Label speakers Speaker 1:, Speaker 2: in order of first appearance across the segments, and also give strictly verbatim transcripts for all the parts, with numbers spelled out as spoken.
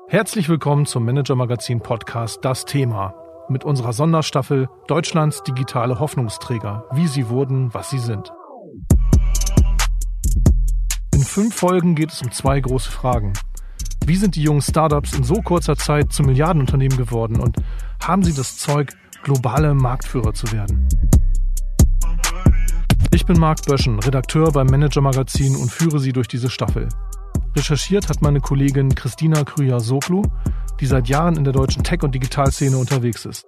Speaker 1: Herzlich willkommen zum Manager-Magazin-Podcast Das Thema mit unserer Sonderstaffel Deutschlands digitale Hoffnungsträger, wie sie wurden, was sie sind. In fünf Folgen geht es um zwei große Fragen. Wie sind die jungen Startups in so kurzer Zeit zu Milliardenunternehmen geworden und haben sie das Zeug, globale Marktführer zu werden? Ich bin Marc Böschen, Redakteur beim Manager-Magazin und führe Sie durch diese Staffel. Recherchiert hat meine Kollegin Christina Krüger-Soglu, die seit Jahren in der deutschen Tech- und Digitalszene unterwegs ist.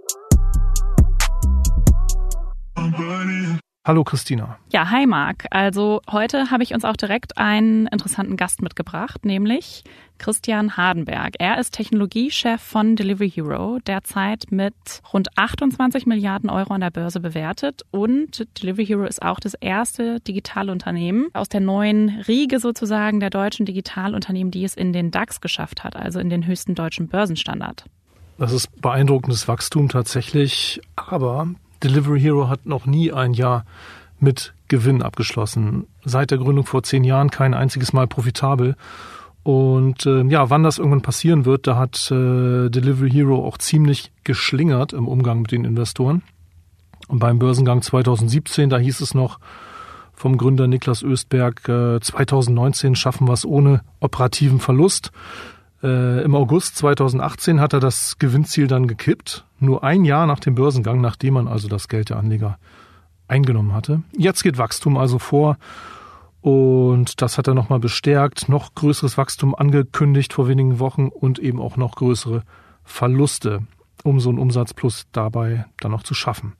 Speaker 1: Hallo Christina.
Speaker 2: Ja, hi Marc. Also heute habe ich uns auch direkt einen interessanten Gast mitgebracht, nämlich Christian Hardenberg. Er ist Technologiechef von Delivery Hero, derzeit mit rund achtundzwanzig Milliarden Euro an der Börse bewertet. Und Delivery Hero ist auch das erste digitale Unternehmen aus der neuen Riege sozusagen der deutschen Digitalunternehmen, die es in den DAX geschafft hat, also in den höchsten deutschen Börsenstandard.
Speaker 1: Das ist beeindruckendes Wachstum tatsächlich, aber Delivery Hero hat noch nie ein Jahr mit Gewinn abgeschlossen. Seit der Gründung vor zehn Jahren kein einziges Mal profitabel. Und äh, ja, wann das irgendwann passieren wird, da hat äh, Delivery Hero auch ziemlich geschlingert im Umgang mit den Investoren. Und beim Börsengang zwanzig siebzehn, da hieß es noch vom Gründer Niklas Östberg, äh, zwanzig neunzehn schaffen wir es ohne operativen Verlust. Äh, Im August zwanzig achtzehn hat er das Gewinnziel dann gekippt, nur ein Jahr nach dem Börsengang, nachdem man also das Geld der Anleger eingenommen hatte. Jetzt geht Wachstum also vor und das hat er nochmal bestärkt, noch größeres Wachstum angekündigt vor wenigen Wochen und eben auch noch größere Verluste, um so einen Umsatzplus dabei dann noch zu schaffen.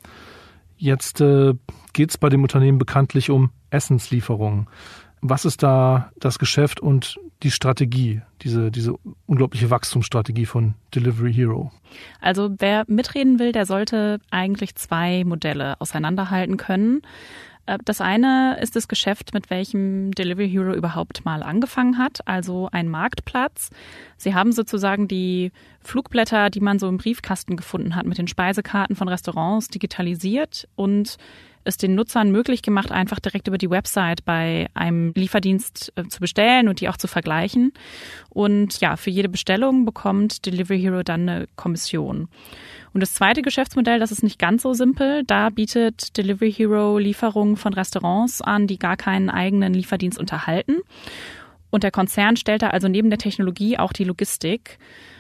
Speaker 1: Jetzt äh, geht es bei dem Unternehmen bekanntlich um Essenslieferungen. Was ist da das Geschäft und die Strategie, diese, diese unglaubliche Wachstumsstrategie von Delivery Hero?
Speaker 2: Also wer mitreden will, der sollte eigentlich zwei Modelle auseinanderhalten können. Das eine ist das Geschäft, mit welchem Delivery Hero überhaupt mal angefangen hat, also ein Marktplatz. Sie haben sozusagen die Flugblätter, die man so im Briefkasten gefunden hat, mit den Speisekarten von Restaurants digitalisiert und es den Nutzern möglich gemacht, einfach direkt über die Website bei einem Lieferdienst äh, zu bestellen und die auch zu vergleichen. Und ja, für jede Bestellung bekommt Delivery Hero dann eine Kommission. Und das zweite Geschäftsmodell, das ist nicht ganz so simpel. Da bietet Delivery Hero Lieferungen von Restaurants an, die gar keinen eigenen Lieferdienst unterhalten. Und der Konzern stellt da also neben der Technologie auch die Logistik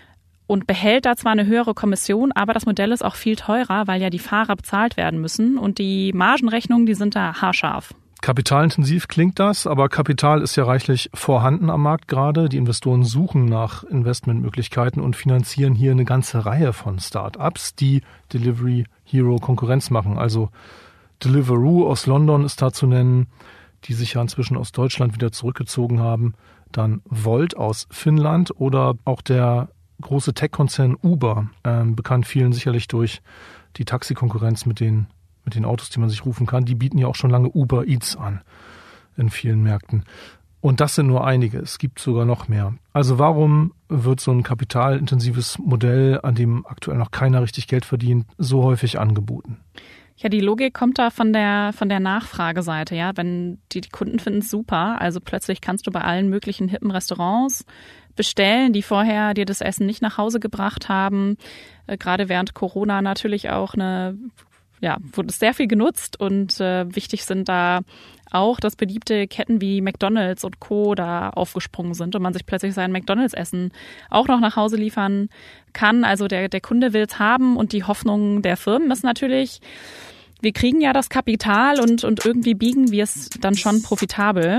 Speaker 2: und behält da zwar eine höhere Kommission, aber das Modell ist auch viel teurer, weil ja die Fahrer bezahlt werden müssen und die Margenrechnungen, die sind da haarscharf.
Speaker 1: Kapitalintensiv klingt das, aber Kapital ist ja reichlich vorhanden am Markt gerade. Die Investoren suchen nach Investmentmöglichkeiten und finanzieren hier eine ganze Reihe von Start-ups, die Delivery Hero Konkurrenz machen. Also Deliveroo aus London ist da zu nennen, die sich ja inzwischen aus Deutschland wieder zurückgezogen haben. Dann Volt aus Finnland oder auch der große Tech-Konzern Uber, äh, bekannt vielen sicherlich durch die Taxikonkurrenz mit den, mit den Autos, die man sich rufen kann. Die bieten ja auch schon lange Uber Eats an in vielen Märkten. Und das sind nur einige. Es gibt sogar noch mehr. Also warum wird so ein kapitalintensives Modell, an dem aktuell noch keiner richtig Geld verdient, so häufig angeboten?
Speaker 2: Ja, die Logik kommt da von der von der Nachfrageseite, ja. Wenn die, die Kunden finden es super, also plötzlich kannst du bei allen möglichen hippen Restaurants bestellen, die vorher dir das Essen nicht nach Hause gebracht haben. Äh, gerade während Corona natürlich auch eine, ja, wurde es sehr viel genutzt und äh, wichtig sind da auch, dass beliebte Ketten wie McDonald's und Co. da aufgesprungen sind und man sich plötzlich sein McDonald's-Essen auch noch nach Hause liefern kann. Also der, der Kunde will es haben und die Hoffnung der Firmen ist natürlich, wir kriegen ja das Kapital und, und irgendwie biegen wir es dann schon profitabel.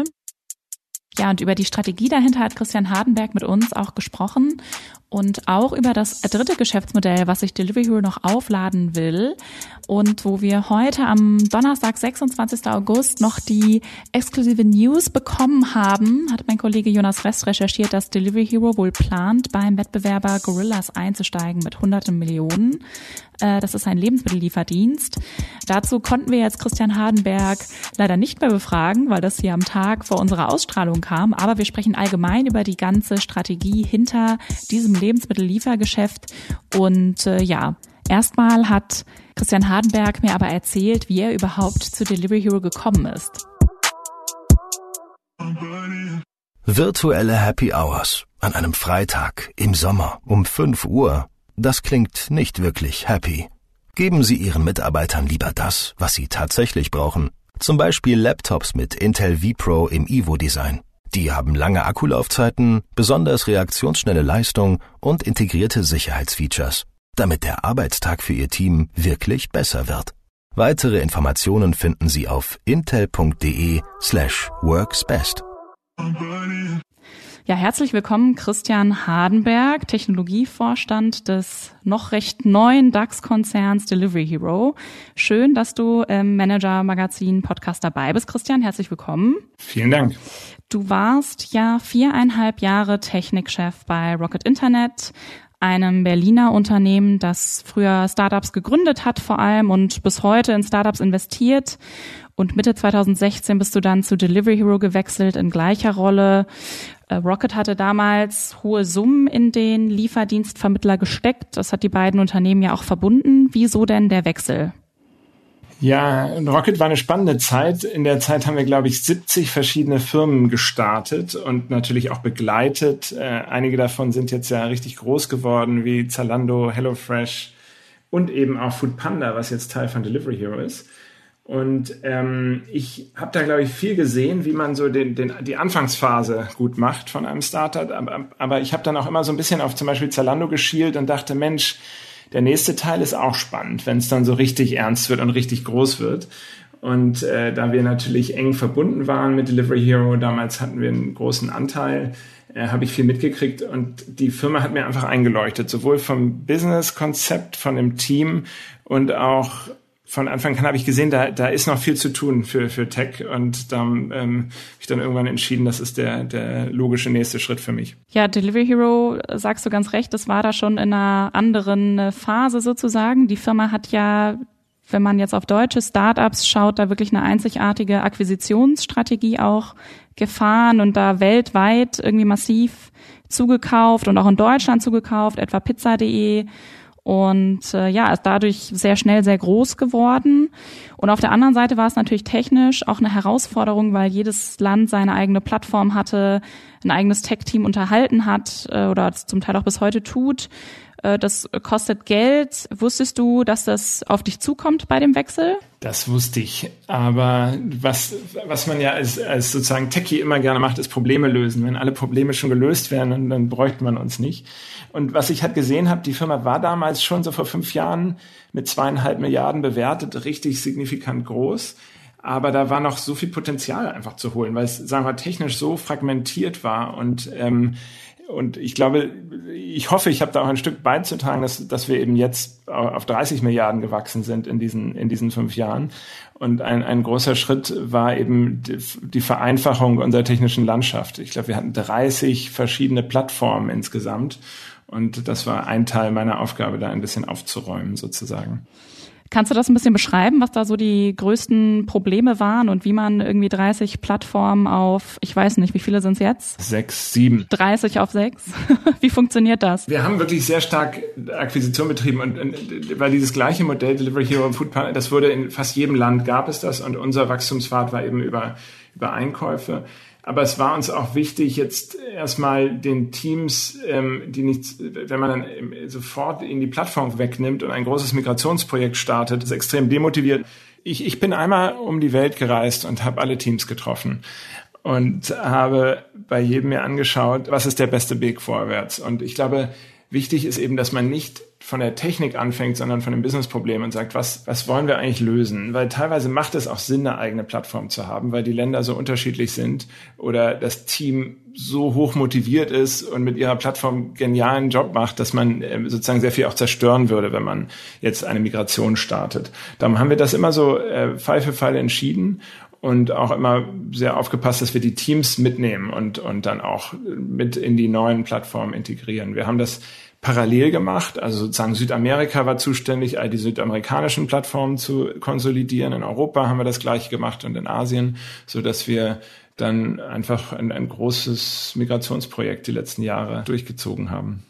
Speaker 2: Ja, und über die Strategie dahinter hat Christian Hardenberg mit uns auch gesprochen und auch über das dritte Geschäftsmodell, was sich Delivery Hero noch aufladen will und wo wir heute am Donnerstag, sechsundzwanzigsten August, noch die exklusive News bekommen haben, hat mein Kollege Jonas Rest recherchiert, dass Delivery Hero wohl plant, beim Wettbewerber Gorillas einzusteigen mit hunderten Millionen. Das ist ein Lebensmittellieferdienst. Dazu konnten wir jetzt Christian Hardenberg leider nicht mehr befragen, weil das hier am Tag vor unserer Ausstrahlung kam. Aber wir sprechen allgemein über die ganze Strategie hinter diesem Lebensmittelliefergeschäft. Und äh, ja, erstmal hat Christian Hardenberg mir aber erzählt, wie er überhaupt zu Delivery Hero gekommen ist.
Speaker 3: Virtuelle Happy Hours. An einem Freitag im Sommer um fünf Uhr. Das klingt nicht wirklich happy. Geben Sie Ihren Mitarbeitern lieber das, was sie tatsächlich brauchen. Zum Beispiel Laptops mit Intel vPro im Evo-Design. Die haben lange Akkulaufzeiten, besonders reaktionsschnelle Leistung und integrierte Sicherheitsfeatures, damit der Arbeitstag für Ihr Team wirklich besser wird. Weitere Informationen finden Sie auf intel.de slash worksbest.
Speaker 2: Ja, herzlich willkommen, Christian Hardenberg, Technologievorstand des noch recht neuen DAX-Konzerns Delivery Hero. Schön, dass du im Manager-Magazin-Podcast dabei bist, Christian. Herzlich willkommen.
Speaker 4: Vielen Dank.
Speaker 2: Du warst ja viereinhalb Jahre Technikchef bei Rocket Internet, einem Berliner Unternehmen, das früher Startups gegründet hat vor allem und bis heute in Startups investiert. Und Mitte zweitausendsechzehn bist du dann zu Delivery Hero gewechselt in gleicher Rolle. Rocket hatte damals hohe Summen in den Lieferdienstvermittler gesteckt. Das hat die beiden Unternehmen ja auch verbunden. Wieso denn der Wechsel?
Speaker 4: Ja, Rocket war eine spannende Zeit. In der Zeit haben wir, glaube ich, siebzig verschiedene Firmen gestartet und natürlich auch begleitet. Äh, einige davon sind jetzt ja richtig groß geworden, wie Zalando, HelloFresh und eben auch Foodpanda, was jetzt Teil von Delivery Hero ist. Und ähm, ich habe da, glaube ich, viel gesehen, wie man so den, den, die Anfangsphase gut macht von einem Startup. Aber, aber ich habe dann auch immer so ein bisschen auf zum Beispiel Zalando geschielt und dachte, Mensch, der nächste Teil ist auch spannend, wenn es dann so richtig ernst wird und richtig groß wird. Und äh, da wir natürlich eng verbunden waren mit Delivery Hero, damals hatten wir einen großen Anteil, äh, habe ich viel mitgekriegt. Und die Firma hat mir einfach eingeleuchtet, sowohl vom Business-Konzept, von dem Team und auch von Anfang an habe ich gesehen, da, da ist noch viel zu tun für, für Tech und da ähm, habe ich dann irgendwann entschieden, das ist der, der logische nächste Schritt für mich.
Speaker 2: Ja, Delivery Hero, sagst du ganz recht, das war da schon in einer anderen Phase sozusagen. Die Firma hat ja, wenn man jetzt auf deutsche Startups schaut, da wirklich eine einzigartige Akquisitionsstrategie auch gefahren und da weltweit irgendwie massiv zugekauft und auch in Deutschland zugekauft, etwa pizza punkt de. Und äh, ja, ist dadurch sehr schnell sehr groß geworden. Und auf der anderen Seite war es natürlich technisch auch eine Herausforderung, weil jedes Land seine eigene Plattform hatte, ein eigenes Tech-Team unterhalten hat äh, oder zum Teil auch bis heute tut. Äh, das kostet Geld. Wusstest du, dass das auf dich zukommt bei dem Wechsel?
Speaker 4: Das wusste ich. Aber was, was man ja als, als sozusagen Techie immer gerne macht, ist Probleme lösen. Wenn alle Probleme schon gelöst wären, dann, dann bräuchte man uns nicht. Und was ich halt gesehen habe, die Firma war damals schon so vor fünf Jahren mit zweieinhalb Milliarden bewertet, richtig signifikant groß. Aber da war noch so viel Potenzial einfach zu holen, weil es, sagen wir, technisch so fragmentiert war. Und ähm, und ich glaube, ich hoffe, ich habe da auch ein Stück beizutragen, dass, dass wir eben jetzt auf dreißig Milliarden gewachsen sind in diesen, in diesen fünf Jahren. Und ein, ein großer Schritt war eben die, die Vereinfachung unserer technischen Landschaft. Ich glaube, wir hatten dreißig verschiedene Plattformen insgesamt. Und das war ein Teil meiner Aufgabe, da ein bisschen aufzuräumen sozusagen.
Speaker 2: Kannst du das ein bisschen beschreiben, was da so die größten Probleme waren und wie man irgendwie dreißig Plattformen auf, ich weiß nicht, wie viele sind es jetzt?
Speaker 4: Sechs, sieben.
Speaker 2: dreißig auf sechs? Wie funktioniert das?
Speaker 4: Wir haben wirklich sehr stark Akquisition betrieben und, und weil dieses gleiche Modell Delivery Hero und Foodpanda, das wurde in fast jedem Land gab es das und unser Wachstumspfad war eben über, über Einkäufe. Aber es war uns auch wichtig, jetzt erstmal den Teams, ähm, die nicht, wenn man dann sofort in die Plattform wegnimmt und ein großes Migrationsprojekt startet, ist extrem demotiviert. Ich, ich bin einmal um die Welt gereist und habe alle Teams getroffen und habe bei jedem mir angeschaut, was ist der beste Weg vorwärts. Und ich glaube, wichtig ist eben, dass man nicht von der Technik anfängt, sondern von dem Businessproblem und sagt, was, was wollen wir eigentlich lösen? Weil teilweise macht es auch Sinn, eine eigene Plattform zu haben, weil die Länder so unterschiedlich sind oder das Team so hoch motiviert ist und mit ihrer Plattform genialen Job macht, dass man sozusagen sehr viel auch zerstören würde, wenn man jetzt eine Migration startet. Darum haben wir das immer so äh, Fall für Fall entschieden und auch immer sehr aufgepasst, dass wir die Teams mitnehmen und, und dann auch mit in die neuen Plattformen integrieren. Wir haben das parallel gemacht, also sozusagen Südamerika war zuständig, all die südamerikanischen Plattformen zu konsolidieren. In Europa haben wir das Gleiche gemacht und in Asien, so dass wir dann einfach ein, ein großes Migrationsprojekt die letzten Jahre durchgezogen haben.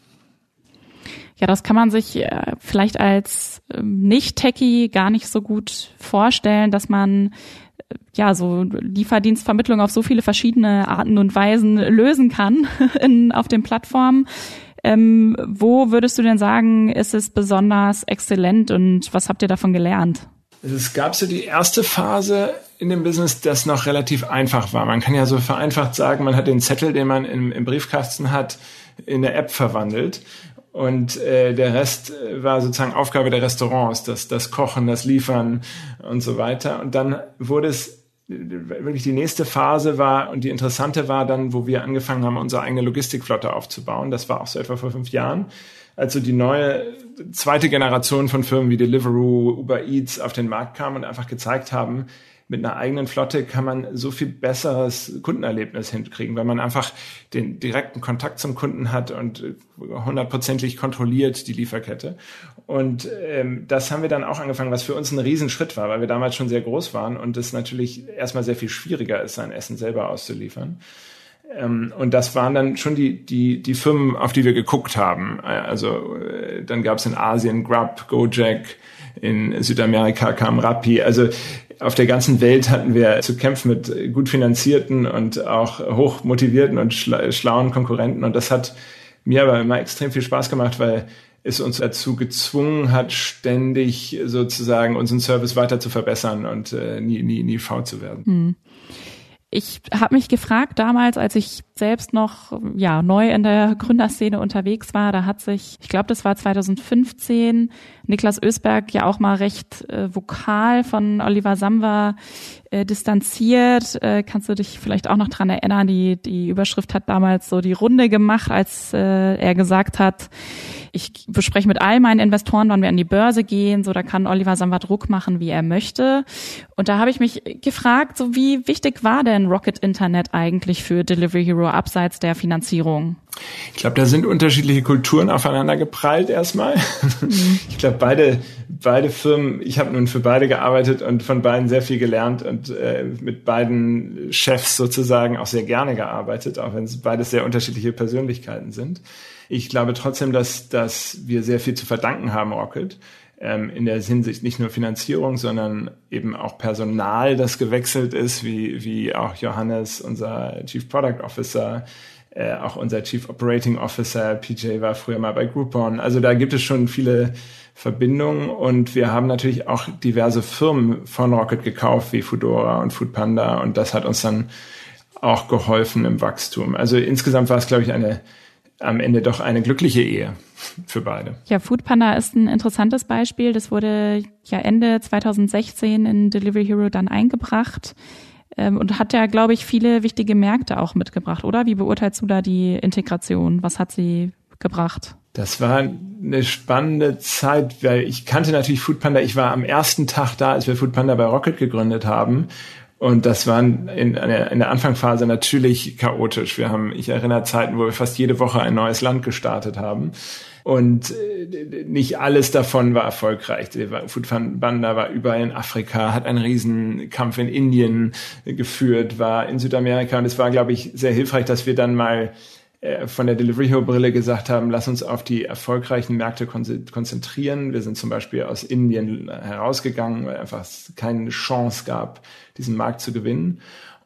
Speaker 2: Ja, das kann man sich äh, vielleicht als ähm, Nicht-Techie gar nicht so gut vorstellen, dass man ja, so Lieferdienstvermittlung auf so viele verschiedene Arten und Weisen lösen kann in, auf den Plattformen. Ähm, wo würdest du denn sagen, ist es besonders exzellent und was habt ihr davon gelernt?
Speaker 4: Es gab so die erste Phase in dem Business, das noch relativ einfach war. Man kann ja so vereinfacht sagen, man hat den Zettel, den man im, im Briefkasten hat, in eine App verwandelt. Und äh, der Rest war sozusagen Aufgabe der Restaurants, das, das Kochen, das Liefern und so weiter. Und dann wurde es wirklich, die nächste Phase war, und die interessante war dann, wo wir angefangen haben, unsere eigene Logistikflotte aufzubauen. Das war auch so etwa vor fünf Jahren. Also die neue zweite Generation von Firmen wie Deliveroo, Uber Eats auf den Markt kam und einfach gezeigt haben, mit einer eigenen Flotte kann man so viel besseres Kundenerlebnis hinkriegen, weil man einfach den direkten Kontakt zum Kunden hat und hundertprozentig kontrolliert die Lieferkette. Und ähm, das haben wir dann auch angefangen, was für uns ein Riesenschritt war, weil wir damals schon sehr groß waren und es natürlich erstmal sehr viel schwieriger ist, sein Essen selber auszuliefern. Ähm, und das waren dann schon die, die, die Firmen, auf die wir geguckt haben. Also äh, dann gab es in Asien Grub, Gojek, in Südamerika kam Rappi. Also auf der ganzen Welt hatten wir zu kämpfen mit gut finanzierten und auch hoch motivierten und schlauen Konkurrenten. Und das hat mir aber immer extrem viel Spaß gemacht, weil es uns dazu gezwungen hat, ständig sozusagen unseren Service weiter zu verbessern und äh, nie, nie, nie faul zu werden.
Speaker 2: Hm. Ich habe mich gefragt damals, als ich selbst noch ja neu in der Gründerszene unterwegs war, da hat sich, ich glaube, das war zwanzig fünfzehn, Niklas Ösberg ja auch mal recht äh, vokal von Oliver Samwer äh, distanziert. Äh, kannst du dich vielleicht auch noch dran erinnern? Die die Überschrift hat damals so die Runde gemacht, als äh, er gesagt hat, ich bespreche mit all meinen Investoren, wann wir an die Börse gehen. So, da kann Oliver Samwer Druck machen, wie er möchte. Und da habe ich mich gefragt, so wie wichtig war denn Rocket Internet eigentlich für Delivery Hero abseits der Finanzierung?
Speaker 4: Ich glaube, da sind unterschiedliche Kulturen aufeinander geprallt erstmal. Mhm. Ich glaube, beide beide Firmen, ich habe nun für beide gearbeitet und von beiden sehr viel gelernt und äh, mit beiden Chefs sozusagen auch sehr gerne gearbeitet, auch wenn es beides sehr unterschiedliche Persönlichkeiten sind. Ich glaube trotzdem, dass dass wir sehr viel zu verdanken haben, Rocket, ähm, in der Hinsicht nicht nur Finanzierung, sondern eben auch Personal, das gewechselt ist, wie wie auch Johannes, unser Chief Product Officer, äh, auch unser Chief Operating Officer, P J war früher mal bei Groupon. Also da gibt es schon viele Verbindungen und wir haben natürlich auch diverse Firmen von Rocket gekauft, wie Foodora und Foodpanda, und das hat uns dann auch geholfen im Wachstum. Also insgesamt war es, glaube ich, eine am Ende doch eine glückliche Ehe für beide.
Speaker 2: Ja, Foodpanda ist ein interessantes Beispiel. Das wurde ja Ende zwanzig sechzehn in Delivery Hero dann eingebracht ähm, und hat ja, glaube ich, viele wichtige Märkte auch mitgebracht, oder? Wie beurteilst du da die Integration? Was hat sie gebracht?
Speaker 4: Das war eine spannende Zeit, weil ich kannte natürlich Foodpanda. Ich war am ersten Tag da, als wir Foodpanda bei Rocket gegründet haben. Und das war in, in der Anfangsphase natürlich chaotisch. Wir haben, ich erinnere Zeiten, wo wir fast jede Woche ein neues Land gestartet haben. Und nicht alles davon war erfolgreich. Foodpanda war überall in Afrika, hat einen Riesenkampf in Indien geführt, war in Südamerika. Und es war, glaube ich, sehr hilfreich, dass wir dann mal von der Delivery Hero Brille gesagt haben, lass uns auf die erfolgreichen Märkte konzentrieren. Wir sind zum Beispiel aus Indien herausgegangen, weil einfach es keine Chance gab, diesen Markt zu gewinnen.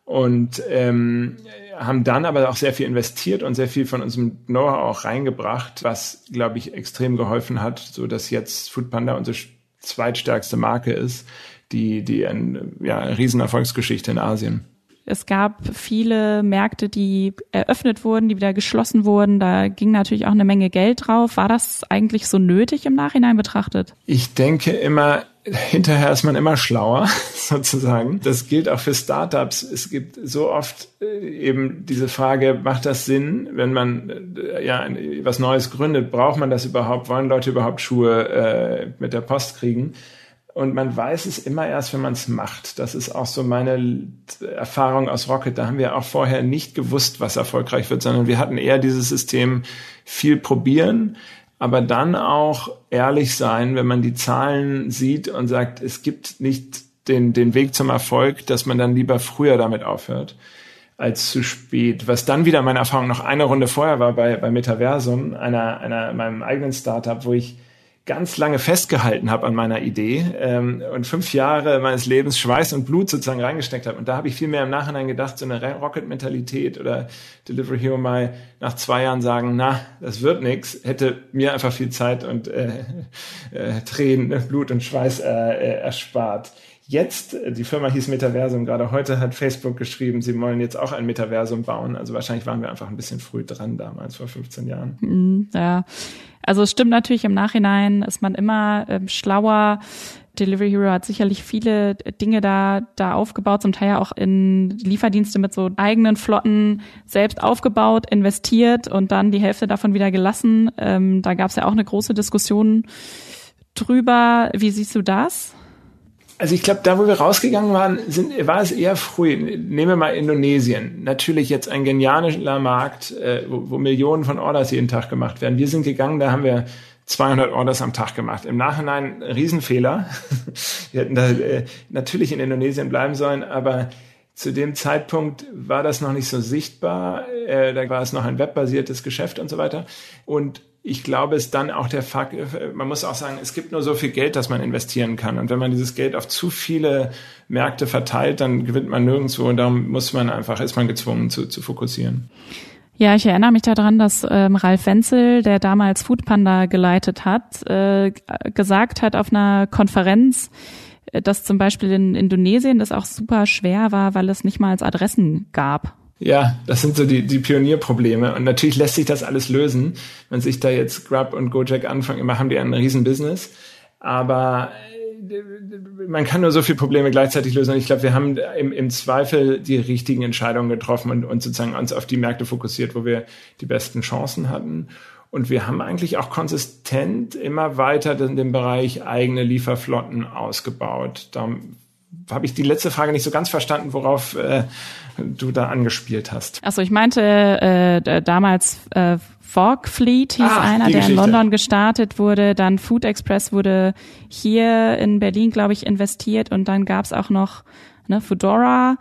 Speaker 4: Und ähm, haben dann aber auch sehr viel investiert und sehr viel von unserem Know-how auch reingebracht, was, glaube ich, extrem geholfen hat, so dass jetzt Foodpanda unsere zweitstärkste Marke ist, die die eine ja, Riesenerfolgsgeschichte in Asien.
Speaker 2: Es gab viele Märkte, die eröffnet wurden, die wieder geschlossen wurden. Da ging natürlich auch eine Menge Geld drauf. War das eigentlich so nötig im Nachhinein betrachtet?
Speaker 4: Ich denke immer, hinterher ist man immer schlauer, sozusagen. Das gilt auch für Startups. Es gibt so oft eben diese Frage, macht das Sinn, wenn man ja was Neues gründet? Braucht man das überhaupt? Wollen Leute überhaupt Schuhe äh, mit der Post kriegen? Und man weiß es immer erst, wenn man es macht. Das ist auch so meine Erfahrung aus Rocket. Da haben wir auch vorher nicht gewusst, was erfolgreich wird, sondern wir hatten eher dieses System viel probieren, aber dann auch ehrlich sein, wenn man die Zahlen sieht und sagt, es gibt nicht den, den Weg zum Erfolg, dass man dann lieber früher damit aufhört als zu spät. Was dann wieder meine Erfahrung noch eine Runde vorher war bei, bei Metaversum, einer, einer, meinem eigenen Startup, wo ich ganz lange festgehalten habe an meiner Idee ähm, und fünf Jahre meines Lebens Schweiß und Blut sozusagen reingesteckt habe. Und da habe ich viel mehr im Nachhinein gedacht, so eine Rocket-Mentalität oder Delivery Hero mal nach zwei Jahren sagen, na, das wird nix, hätte mir einfach viel Zeit und äh, äh, Tränen, Blut und Schweiß äh, äh, erspart. Jetzt, die Firma hieß Metaversum, gerade heute hat Facebook geschrieben, sie wollen jetzt auch ein Metaversum bauen. Also wahrscheinlich waren wir einfach ein bisschen früh dran damals, vor fünfzehn Jahren.
Speaker 2: Ja, also es stimmt natürlich, im Nachhinein ist man immer ähm, schlauer. Delivery Hero hat sicherlich viele Dinge da da aufgebaut, zum Teil ja auch in Lieferdienste mit so eigenen Flotten selbst aufgebaut, investiert und dann die Hälfte davon wieder gelassen. Ähm, da gab es ja auch eine große Diskussion drüber. Wie siehst du das?
Speaker 4: Also ich glaube, da wo wir rausgegangen waren, sind, war es eher früh. Nehmen wir mal Indonesien. Natürlich jetzt ein genialer Markt, äh, wo, wo Millionen von Orders jeden Tag gemacht werden. Wir sind gegangen, da haben wir zweihundert Orders am Tag gemacht. Im Nachhinein Riesenfehler. Wir hätten da äh, natürlich in Indonesien bleiben sollen, aber zu dem Zeitpunkt war das noch nicht so sichtbar. Äh, da war es noch ein webbasiertes Geschäft und so weiter. Und ich glaube, es ist dann auch der Fakt, man muss auch sagen, es gibt nur so viel Geld, das man investieren kann. Und wenn man dieses Geld auf zu viele Märkte verteilt, dann gewinnt man nirgendwo. Und darum muss man einfach, ist man gezwungen zu, zu fokussieren.
Speaker 2: Ja, ich erinnere mich daran, dass ähm, Ralf Wenzel, der damals Foodpanda geleitet hat, äh, gesagt hat auf einer Konferenz, dass zum Beispiel in Indonesien das auch super schwer war, weil es nicht mal als Adressen gab.
Speaker 4: Ja, das sind so die, die Pionierprobleme. Und natürlich lässt sich das alles lösen. Wenn sich da jetzt Grub und Gojek anfangen, immer haben die ein Riesenbusiness. Aber man kann nur so viele Probleme gleichzeitig lösen. Und ich glaube, wir haben im, im Zweifel die richtigen Entscheidungen getroffen und, und sozusagen uns auf die Märkte fokussiert, wo wir die besten Chancen hatten. Und wir haben eigentlich auch konsistent immer weiter in dem Bereich eigene Lieferflotten ausgebaut. Da habe ich die letzte Frage nicht so ganz verstanden, worauf äh, du da angespielt hast.
Speaker 2: Achso, ich meinte äh, damals äh, Fog Fleet hieß ah, einer, der Geschichte. In London gestartet wurde. Dann Food Express wurde hier in Berlin, glaube ich, investiert. Und dann gab's auch noch ne, Foodora.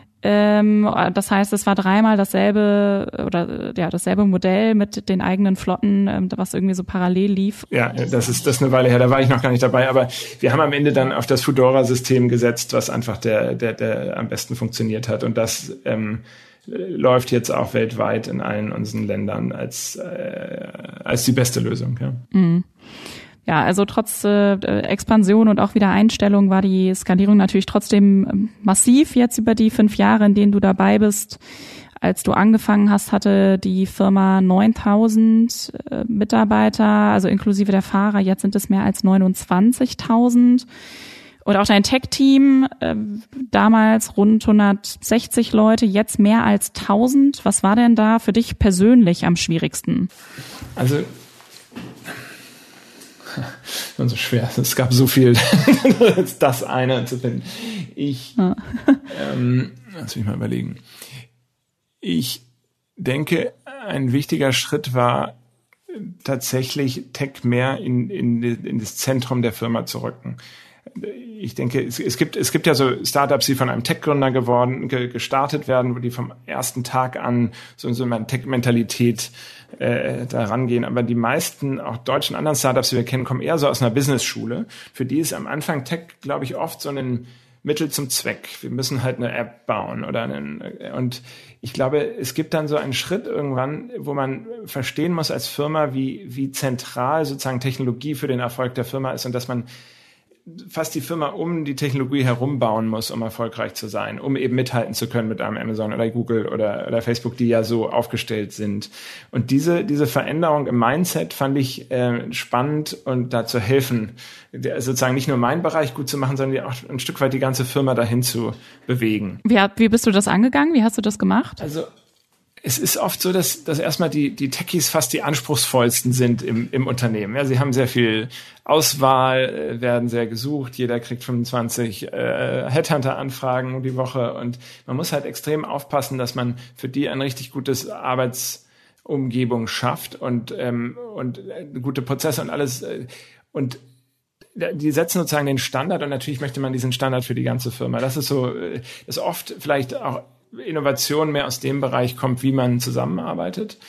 Speaker 2: Ähm, das heißt, es war dreimal dasselbe oder ja dasselbe Modell mit den eigenen Flotten, ähm, was irgendwie so parallel lief.
Speaker 4: Ja, das ist das ist eine Weile her, da war ich noch gar nicht dabei, aber wir haben am Ende dann auf das Foodora-System gesetzt, was einfach der der der am besten funktioniert hat, und das ähm, läuft jetzt auch weltweit in allen unseren Ländern als äh, als die beste Lösung. Ja.
Speaker 2: Mhm. Ja, also trotz äh, Expansion und auch wieder Einstellung war die Skalierung natürlich trotzdem massiv jetzt über die fünf Jahre, in denen du dabei bist. Als du angefangen hast, hatte die Firma neuntausend äh, Mitarbeiter, also inklusive der Fahrer. Jetzt sind es mehr als neunundzwanzigtausend. Und auch dein Tech-Team, äh, damals rund hundertsechzig Leute, jetzt mehr als tausend. Was war denn da für dich persönlich am schwierigsten?
Speaker 4: Also und so schwer. Es gab so viel, jetzt das eine zu finden. Ich, ja. ähm, lass mich mal überlegen. Ich denke, ein wichtiger Schritt war tatsächlich Tech mehr in, in, in das Zentrum der Firma zu rücken. Ich denke, es, es gibt es gibt ja so Startups, die von einem Tech-Gründer geworden ge, gestartet werden, wo die vom ersten Tag an so, so eine Tech-Mentalität äh, da rangehen. Aber die meisten, auch deutschen anderen Startups, die wir kennen, kommen eher so aus einer Business-Schule. Für die ist am Anfang Tech, glaube ich, oft so ein Mittel zum Zweck. Wir müssen halt eine App bauen oder einen, und ich glaube, es gibt dann so einen Schritt irgendwann, wo man verstehen muss als Firma, wie wie zentral sozusagen Technologie für den Erfolg der Firma ist und dass man fast die Firma um die Technologie herum bauen muss, um erfolgreich zu sein, um eben mithalten zu können mit einem Amazon oder Google oder, oder Facebook, die ja so aufgestellt sind. Und diese diese Veränderung im Mindset fand ich äh, spannend und dazu helfen, sozusagen nicht nur meinen Bereich gut zu machen, sondern auch ein Stück weit die ganze Firma dahin zu bewegen.
Speaker 2: Wie, wie bist du das angegangen? Wie hast du das gemacht?
Speaker 4: Also es ist oft so, dass, dass erstmal die, die Techies fast die anspruchsvollsten sind im, im Unternehmen. Ja, sie haben sehr viel Auswahl, werden sehr gesucht. Jeder kriegt fünfundzwanzig äh, Headhunter-Anfragen die Woche. Und man muss halt extrem aufpassen, dass man für die ein richtig gutes Arbeitsumgebung schafft und, ähm, und gute Prozesse und alles. Und die setzen sozusagen den Standard, und natürlich möchte man diesen Standard für die ganze Firma. Das ist so, dass oft vielleicht auch Innovation mehr aus dem Bereich kommt, wie man zusammenarbeitet.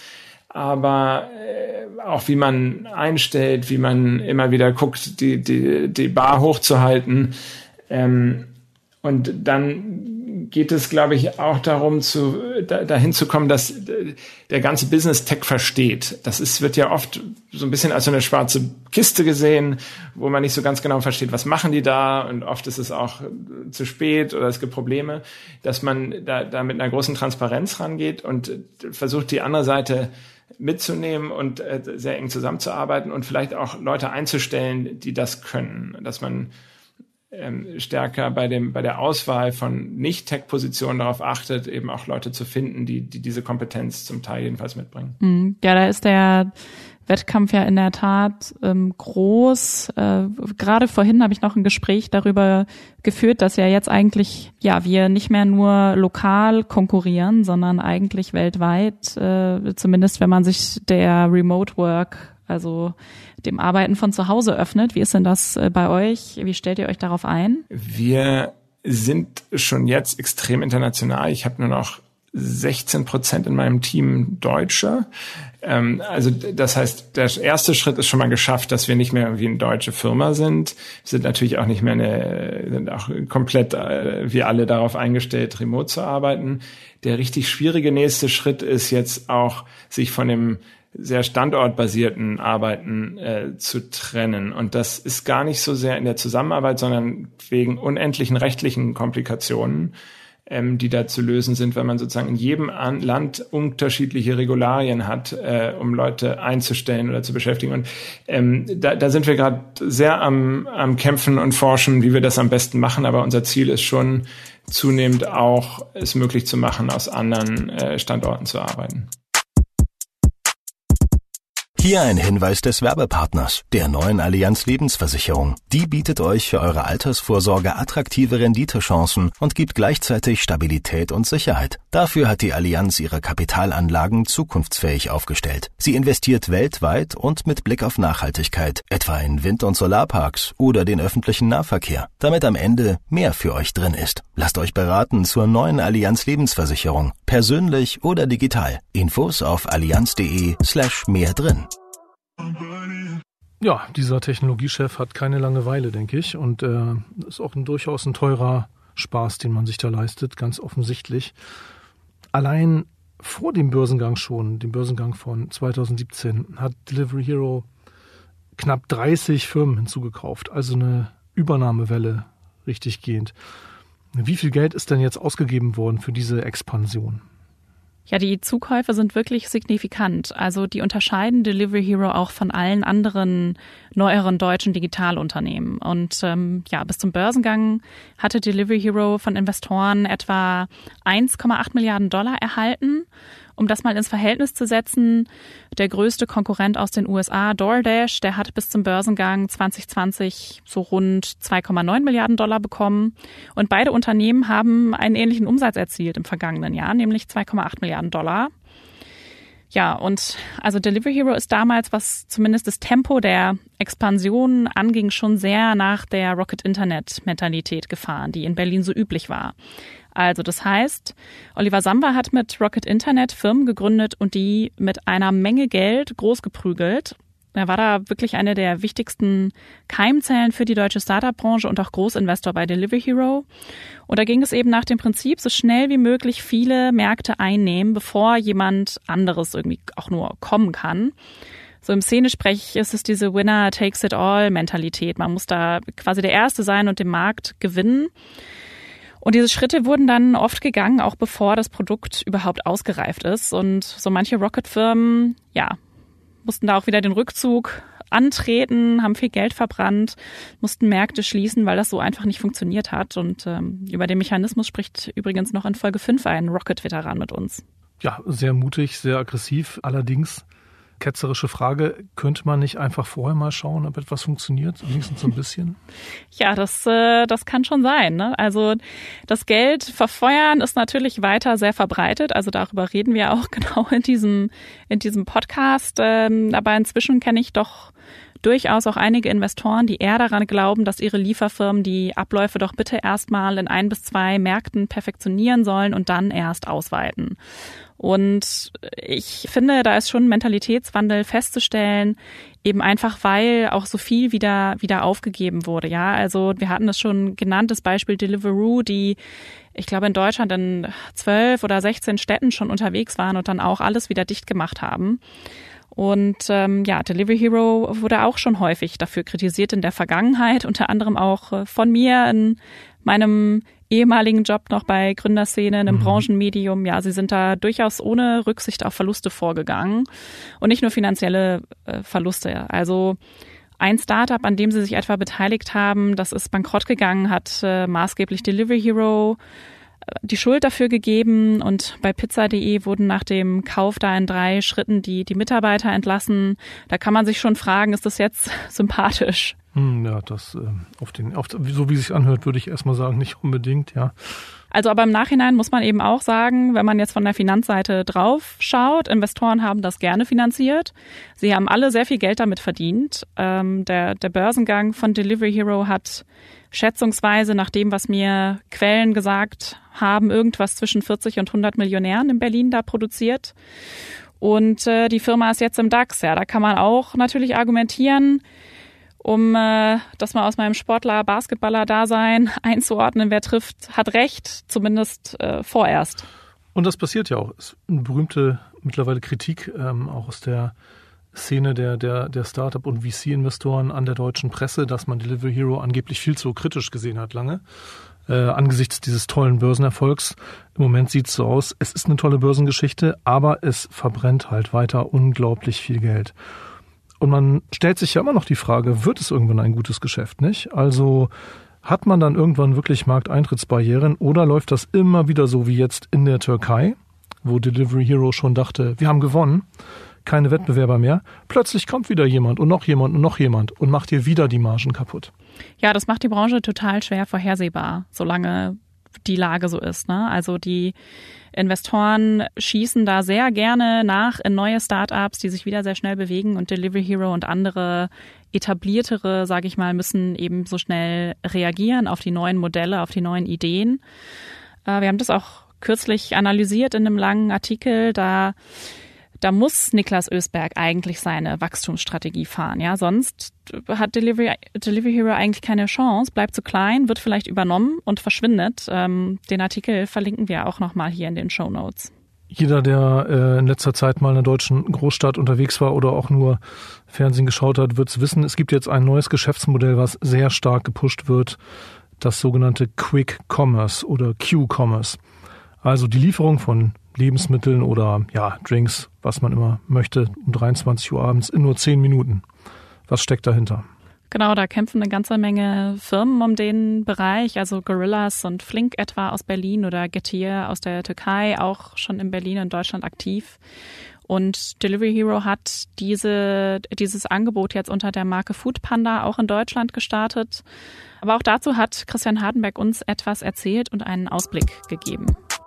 Speaker 4: aber äh, auch wie man einstellt, wie man immer wieder guckt, die, die, die Bar hochzuhalten. Ähm, und dann geht es, glaube ich, auch darum, zu, da, dahin zu kommen, dass der ganze Business Tech versteht. Das ist, wird ja oft so ein bisschen als so eine schwarze Kiste gesehen, wo man nicht so ganz genau versteht, was machen die da, und oft ist es auch zu spät oder es gibt Probleme, dass man da, da mit einer großen Transparenz rangeht und versucht, die andere Seite mitzunehmen und äh, sehr eng zusammenzuarbeiten und vielleicht auch Leute einzustellen, die das können, dass man Ähm, stärker bei dem bei der Auswahl von Nicht-Tech-Positionen darauf achtet, eben auch Leute zu finden, die die diese Kompetenz zum Teil jedenfalls mitbringen.
Speaker 2: Ja, da ist der Wettkampf ja in der Tat ähm, groß. Äh, gerade vorhin habe ich noch ein Gespräch darüber geführt, dass ja jetzt eigentlich ja wir nicht mehr nur lokal konkurrieren, sondern eigentlich weltweit, äh, zumindest wenn man sich der Remote Work, also dem Arbeiten von zu Hause öffnet. Wie ist denn das bei euch? Wie stellt ihr euch darauf ein?
Speaker 4: Wir sind schon jetzt extrem international. Ich habe nur noch sechzehn Prozent in meinem Team Deutsche. Ähm, also das heißt, der erste Schritt ist schon mal geschafft, dass wir nicht mehr irgendwie eine deutsche Firma sind. Wir sind natürlich auch nicht mehr eine, sind auch komplett äh, wie alle darauf eingestellt, remote zu arbeiten. Der richtig schwierige nächste Schritt ist jetzt auch, sich von dem sehr standortbasierten Arbeiten äh, zu trennen. Und das ist gar nicht so sehr in der Zusammenarbeit, sondern wegen unendlichen rechtlichen Komplikationen, ähm, die da zu lösen sind, weil man sozusagen in jedem An- Land unterschiedliche Regularien hat, äh, um Leute einzustellen oder zu beschäftigen. Und ähm, da, da sind wir gerade sehr am, am Kämpfen und Forschen, wie wir das am besten machen. Aber unser Ziel ist schon, zunehmend auch es möglich zu machen, aus anderen äh, Standorten zu arbeiten.
Speaker 3: Hier ein Hinweis des Werbepartners, der neuen Allianz Lebensversicherung. Die bietet euch für eure Altersvorsorge attraktive Renditechancen und gibt gleichzeitig Stabilität und Sicherheit. Dafür hat die Allianz ihre Kapitalanlagen zukunftsfähig aufgestellt. Sie investiert weltweit und mit Blick auf Nachhaltigkeit, etwa in Wind- und Solarparks oder den öffentlichen Nahverkehr, damit am Ende mehr für euch drin ist. Lasst euch beraten zur neuen Allianz Lebensversicherung, persönlich oder digital. Infos auf allianz.de slash mehr drin.
Speaker 1: Ja, dieser Technologiechef hat keine Langeweile, denke ich. Und äh, ist auch ein, durchaus ein teurer Spaß, den man sich da leistet, ganz offensichtlich. Allein vor dem Börsengang schon, dem Börsengang von zweitausendsiebzehn, hat Delivery Hero knapp dreißig Firmen hinzugekauft. Also eine Übernahmewelle richtig gehend. Wie viel Geld ist denn jetzt ausgegeben worden für diese Expansion?
Speaker 2: Ja, die Zukäufe sind wirklich signifikant. Also die unterscheiden Delivery Hero auch von allen anderen neueren deutschen Digitalunternehmen. Und ähm, ja, bis zum Börsengang hatte Delivery Hero von Investoren etwa eins Komma acht Milliarden Dollar erhalten. Um das mal ins Verhältnis zu setzen, der größte Konkurrent aus den U S A, DoorDash, der hat bis zum Börsengang zwanzig zwanzig so rund zwei Komma neun Milliarden Dollar bekommen. Und beide Unternehmen haben einen ähnlichen Umsatz erzielt im vergangenen Jahr, nämlich zwei Komma acht Milliarden Dollar. Ja, und also Delivery Hero ist damals, was zumindest das Tempo der Expansion anging, schon sehr nach der Rocket-Internet-Mentalität gefahren, die in Berlin so üblich war. Also das heißt, Oliver Samba hat mit Rocket Internet Firmen gegründet und die mit einer Menge Geld großgeprügelt. Er war da wirklich eine der wichtigsten Keimzellen für die deutsche Startup-Branche und auch Großinvestor bei Delivery Hero. Und da ging es eben nach dem Prinzip, so schnell wie möglich viele Märkte einnehmen, bevor jemand anderes irgendwie auch nur kommen kann. So im Szenesprech ist es diese Winner-takes-it-all-Mentalität. Man muss da quasi der Erste sein und den Markt gewinnen. Und diese Schritte wurden dann oft gegangen, auch bevor das Produkt überhaupt ausgereift ist. Und so manche Rocket-Firmen, ja, mussten da auch wieder den Rückzug antreten, haben viel Geld verbrannt, mussten Märkte schließen, weil das so einfach nicht funktioniert hat. Und ähm, über den Mechanismus spricht übrigens noch in Folge fünf ein Rocket-Veteran mit uns.
Speaker 1: Ja, sehr mutig, sehr aggressiv. Allerdings, ketzerische Frage, könnte man nicht einfach vorher mal schauen, ob etwas funktioniert, wenigstens so ein bisschen?
Speaker 2: Ja, das, äh, das kann schon sein, ne? Also das Geld verfeuern ist natürlich weiter sehr verbreitet. Also darüber reden wir auch genau in diesem, in diesem Podcast. Ähm, aber inzwischen kenne ich doch durchaus auch einige Investoren, die eher daran glauben, dass ihre Lieferfirmen die Abläufe doch bitte erstmal in ein bis zwei Märkten perfektionieren sollen und dann erst ausweiten. Und ich finde, da ist schon ein Mentalitätswandel festzustellen, eben einfach, weil auch so viel wieder wieder aufgegeben wurde. Ja, also wir hatten es schon genannt, das Beispiel Deliveroo, die, ich glaube, in Deutschland in zwölf oder sechzehn Städten schon unterwegs waren und dann auch alles wieder dicht gemacht haben. Und ähm, ja, Delivery Hero wurde auch schon häufig dafür kritisiert in der Vergangenheit, unter anderem auch von mir in meinem ehemaligen Job noch bei Gründerszene, einem mhm. Branchenmedium. Ja, sie sind da durchaus ohne Rücksicht auf Verluste vorgegangen und nicht nur finanzielle äh, Verluste. Also ein Startup, an dem sie sich etwa beteiligt haben, das ist bankrott gegangen, hat äh, maßgeblich Delivery Hero die Schuld dafür gegeben und bei pizza punkt de wurden nach dem Kauf da in drei Schritten die, die Mitarbeiter entlassen. Da kann man sich schon fragen, ist das jetzt sympathisch?
Speaker 1: Hm, ja, das äh, auf den, auf, so wie es sich anhört, würde ich erstmal sagen, nicht unbedingt, ja.
Speaker 2: Also aber im Nachhinein muss man eben auch sagen, wenn man jetzt von der Finanzseite drauf schaut, Investoren haben das gerne finanziert. Sie haben alle sehr viel Geld damit verdient. Ähm, der, der Börsengang von Delivery Hero hat schätzungsweise, nach dem, was mir Quellen gesagt haben, irgendwas zwischen vierzig und hundert Millionären in Berlin da produziert. Und äh, die Firma ist jetzt im DAX. Ja, da kann man auch natürlich argumentieren, um äh, das mal aus meinem Sportler-Basketballer-Dasein einzuordnen, wer trifft, hat recht, zumindest äh, vorerst.
Speaker 1: Und das passiert ja auch. Es ist eine berühmte mittlerweile Kritik ähm, auch aus der Szene der, der, der Startup- und V C-Investoren an der deutschen Presse, dass man Delivery Hero angeblich viel zu kritisch gesehen hat lange. Äh, angesichts dieses tollen Börsenerfolgs. Im Moment sieht es so aus, es ist eine tolle Börsengeschichte, aber es verbrennt halt weiter unglaublich viel Geld. Und man stellt sich ja immer noch die Frage, wird es irgendwann ein gutes Geschäft, nicht? Also hat man dann irgendwann wirklich Markteintrittsbarrieren oder läuft das immer wieder so wie jetzt in der Türkei, wo Delivery Hero schon dachte, wir haben gewonnen, keine Wettbewerber mehr. Plötzlich kommt wieder jemand und noch jemand und noch jemand und macht dir wieder die Margen kaputt.
Speaker 2: Ja, das macht die Branche total schwer vorhersehbar, solange die Lage so ist, ne? Also die Investoren schießen da sehr gerne nach in neue Startups, die sich wieder sehr schnell bewegen und Delivery Hero und andere etabliertere, sage ich mal, müssen eben so schnell reagieren auf die neuen Modelle, auf die neuen Ideen. Wir haben das auch kürzlich analysiert in einem langen Artikel, da Da muss Niklas Östberg eigentlich seine Wachstumsstrategie fahren. Ja, sonst hat Delivery, Delivery Hero eigentlich keine Chance, bleibt zu klein, wird vielleicht übernommen und verschwindet. Ähm, den Artikel verlinken wir auch nochmal hier in den Shownotes.
Speaker 1: Jeder, der äh, in letzter Zeit mal in einer deutschen Großstadt unterwegs war oder auch nur Fernsehen geschaut hat, wird es wissen, es gibt jetzt ein neues Geschäftsmodell, was sehr stark gepusht wird, das sogenannte Quick Commerce oder Q-Commerce. Also die Lieferung von Lebensmitteln oder ja Drinks, was man immer möchte, um dreiundzwanzig Uhr abends in nur zehn Minuten. Was steckt dahinter?
Speaker 2: Genau, da kämpfen eine ganze Menge Firmen um den Bereich, also Gorillas und Flink etwa aus Berlin oder Getir aus der Türkei, auch schon in Berlin und Deutschland aktiv. Und Delivery Hero hat diese, dieses Angebot jetzt unter der Marke Foodpanda auch in Deutschland gestartet. Aber auch dazu hat Christian Hardenberg uns etwas erzählt und einen Ausblick gegeben.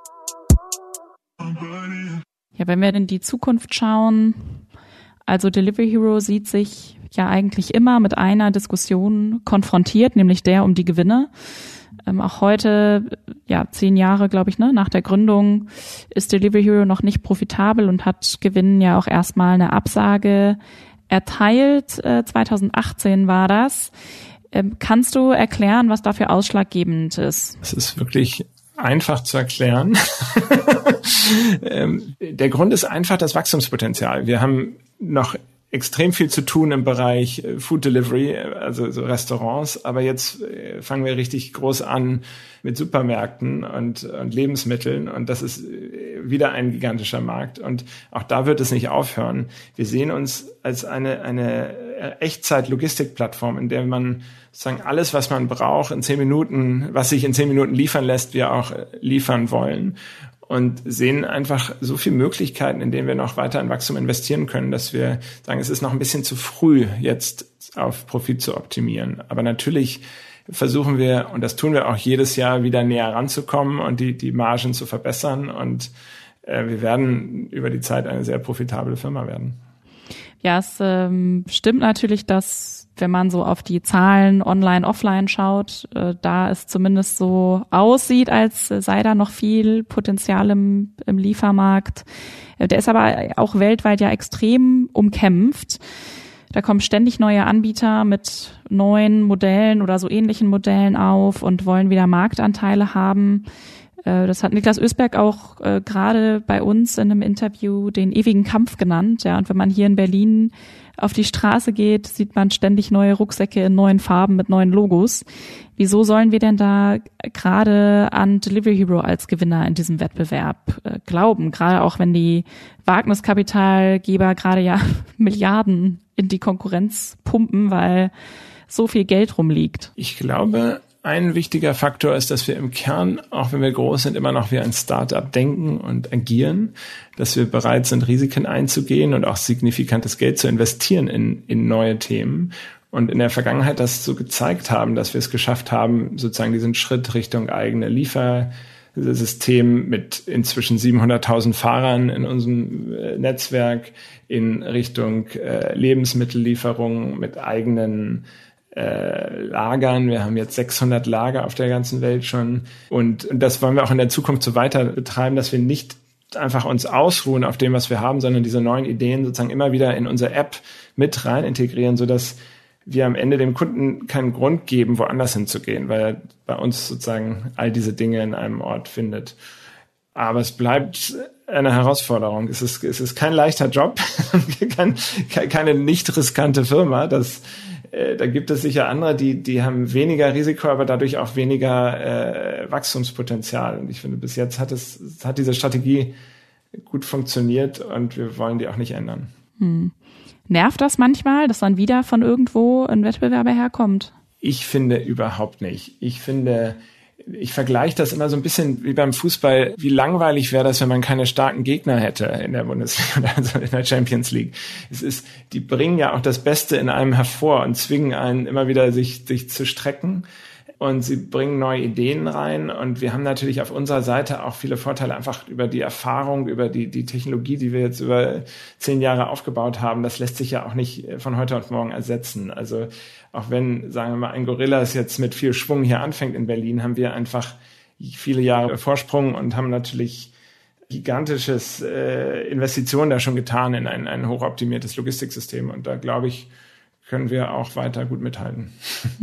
Speaker 2: Ja, wenn wir in die Zukunft schauen, also Delivery Hero sieht sich ja eigentlich immer mit einer Diskussion konfrontiert, nämlich der um die Gewinne. Ähm, auch heute, ja, zehn Jahre, glaube ich, ne, nach der Gründung ist Delivery Hero noch nicht profitabel und hat Gewinn ja auch erstmal eine Absage erteilt. Äh, zweitausendachtzehn war das. Ähm, kannst du erklären, was dafür ausschlaggebend ist?
Speaker 4: Es ist wirklich einfach zu erklären. ähm, der Grund ist einfach das Wachstumspotenzial. Wir haben noch extrem viel zu tun im Bereich Food Delivery, also so Restaurants. Aber jetzt fangen wir richtig groß an mit Supermärkten und, und Lebensmitteln. Und das ist wieder ein gigantischer Markt. Und auch da wird es nicht aufhören. Wir sehen uns als eine, eine Echtzeit-Logistikplattform, in der man sozusagen alles, was man braucht, in zehn Minuten, was sich in zehn Minuten liefern lässt, wir auch liefern wollen. Und sehen einfach so viele Möglichkeiten, in denen wir noch weiter in Wachstum investieren können, dass wir sagen, es ist noch ein bisschen zu früh, jetzt auf Profit zu optimieren. Aber natürlich versuchen wir, und das tun wir auch jedes Jahr, wieder näher ranzukommen und die, die Margen zu verbessern. Und äh, wir werden über die Zeit eine sehr profitable Firma werden.
Speaker 2: Ja, es ähm, stimmt natürlich, dass wenn man so auf die Zahlen online, offline schaut, äh, da es zumindest so aussieht, als sei da noch viel Potenzial im, im Liefermarkt. Äh, der ist aber auch weltweit ja extrem umkämpft. Da kommen ständig neue Anbieter mit neuen Modellen oder so ähnlichen Modellen auf und wollen wieder Marktanteile haben. Äh, das hat Niklas Östberg auch äh, gerade bei uns in einem Interview den ewigen Kampf genannt. Ja, und wenn man hier in Berlin auf die Straße geht, sieht man ständig neue Rucksäcke in neuen Farben mit neuen Logos. Wieso sollen wir denn da gerade an Delivery Hero als Gewinner in diesem Wettbewerb äh, glauben? Gerade auch wenn die Wagniskapitalgeber gerade ja Milliarden in die Konkurrenz pumpen, weil so viel Geld rumliegt.
Speaker 4: Ich glaube, ein wichtiger Faktor ist, dass wir im Kern, auch wenn wir groß sind, immer noch wie ein Start-up denken und agieren, dass wir bereit sind, Risiken einzugehen und auch signifikantes Geld zu investieren in, in neue Themen. Und in der Vergangenheit das so gezeigt haben, dass wir es geschafft haben, sozusagen diesen Schritt Richtung eigene Liefersystem mit inzwischen siebenhunderttausend Fahrern in unserem äh, Netzwerk in Richtung äh, Lebensmittellieferung mit eigenen Äh, Lagern. Wir haben jetzt sechshundert Lager auf der ganzen Welt schon. Und das wollen wir auch in der Zukunft so weiter betreiben, dass wir nicht einfach uns ausruhen auf dem, was wir haben, sondern diese neuen Ideen sozusagen immer wieder in unsere App mit rein integrieren, sodass wir am Ende dem Kunden keinen Grund geben, woanders hinzugehen, weil er bei uns sozusagen all diese Dinge in einem Ort findet. Aber es bleibt eine Herausforderung. Es ist, es ist kein leichter Job, kein, keine nicht riskante Firma. Das Da gibt es sicher andere, die die haben weniger Risiko, aber dadurch auch weniger äh, Wachstumspotenzial. Und ich finde, bis jetzt hat es hat diese Strategie gut funktioniert und wir wollen die auch nicht ändern.
Speaker 2: Hm. Nervt das manchmal, dass dann wieder von irgendwo ein Wettbewerber herkommt?
Speaker 4: Ich finde überhaupt nicht. Ich finde, ich vergleiche das immer so ein bisschen wie beim Fußball. Wie langweilig wäre das, wenn man keine starken Gegner hätte in der Bundesliga oder also in der Champions League. Es ist, die bringen ja auch das Beste in einem hervor und zwingen einen immer wieder, sich, sich zu strecken. Und sie bringen neue Ideen rein. Und wir haben natürlich auf unserer Seite auch viele Vorteile, einfach über die Erfahrung, über die, die Technologie, die wir jetzt über zehn Jahre aufgebaut haben. Das lässt sich ja auch nicht von heute auf morgen ersetzen. Also auch wenn, sagen wir mal, ein Gorillas jetzt mit viel Schwung hier anfängt in Berlin, haben wir einfach viele Jahre Vorsprung und haben natürlich gigantisches äh, Investitionen da schon getan in ein, ein hochoptimiertes Logistiksystem. Und da, glaube ich, können wir auch weiter gut mithalten.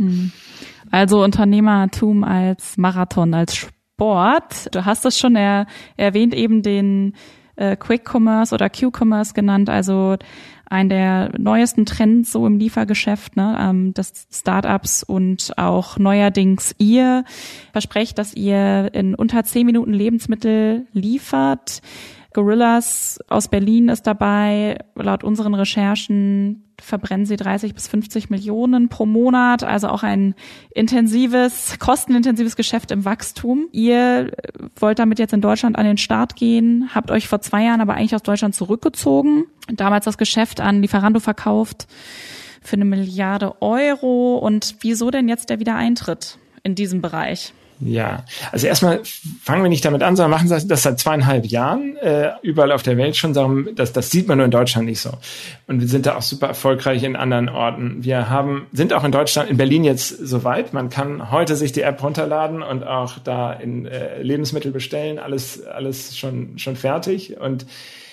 Speaker 2: Also Unternehmertum als Marathon, als Sport. Du hast es schon er, erwähnt, eben den äh, Quick Commerce oder Q-Commerce genannt, also ein der neuesten Trends so im Liefergeschäft, ne, ähm, dass Startups und auch neuerdings ihr versprecht, dass ihr in unter zehn Minuten Lebensmittel liefert. Gorillas aus Berlin ist dabei. Laut unseren Recherchen verbrennen sie dreißig bis fünfzig Millionen pro Monat, also auch ein intensives, kostenintensives Geschäft im Wachstum. Ihr wollt damit jetzt in Deutschland an den Start gehen, habt euch vor zwei Jahren aber eigentlich aus Deutschland zurückgezogen, damals das Geschäft an Lieferando verkauft für eine Milliarde Euro. Und wieso denn jetzt der Wiedereintritt in diesem Bereich?
Speaker 4: Ja, also erstmal fangen wir nicht damit an, sondern machen das seit zweieinhalb Jahren, äh, überall auf der Welt schon. Darum, das, das sieht man nur in Deutschland nicht so. Und wir sind da auch super erfolgreich in anderen Orten. Wir haben, sind auch in Deutschland, in Berlin jetzt soweit. Man kann heute sich die App runterladen und auch da in äh, Lebensmittel bestellen. Alles, alles schon, schon fertig. Und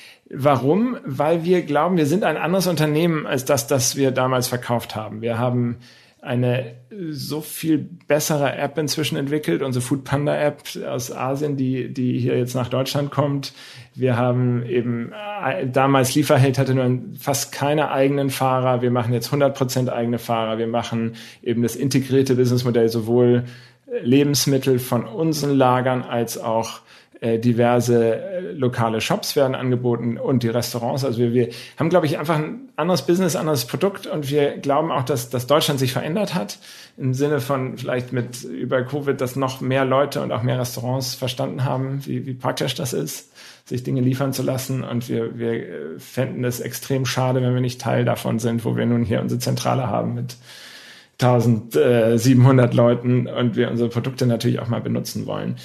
Speaker 4: warum? Weil wir glauben, wir sind ein anderes Unternehmen als das, das wir damals verkauft haben. Wir haben eine so viel bessere App inzwischen entwickelt, unsere Foodpanda-App aus Asien, die die hier jetzt nach Deutschland kommt. Wir haben eben, damals Lieferheld hatte nur fast keine eigenen Fahrer. Wir machen jetzt hundert Prozent eigene Fahrer. Wir machen eben das integrierte Businessmodell, sowohl Lebensmittel von unseren Lagern als auch äh, diverse äh, lokale Shops werden angeboten und die Restaurants. Also wir, wir haben, glaube ich, einfach ein anderes Business, anderes Produkt und wir glauben auch, dass, dass Deutschland sich verändert hat im Sinne von vielleicht mit über Covid, dass noch mehr Leute und auch mehr Restaurants verstanden haben, wie, wie praktisch das ist, sich Dinge liefern zu lassen. Und wir, wir fänden es extrem schade, wenn wir nicht Teil davon sind, wo wir nun hier unsere Zentrale haben mit eintausendsiebenhundert Leuten und wir unsere Produkte natürlich auch mal benutzen wollen.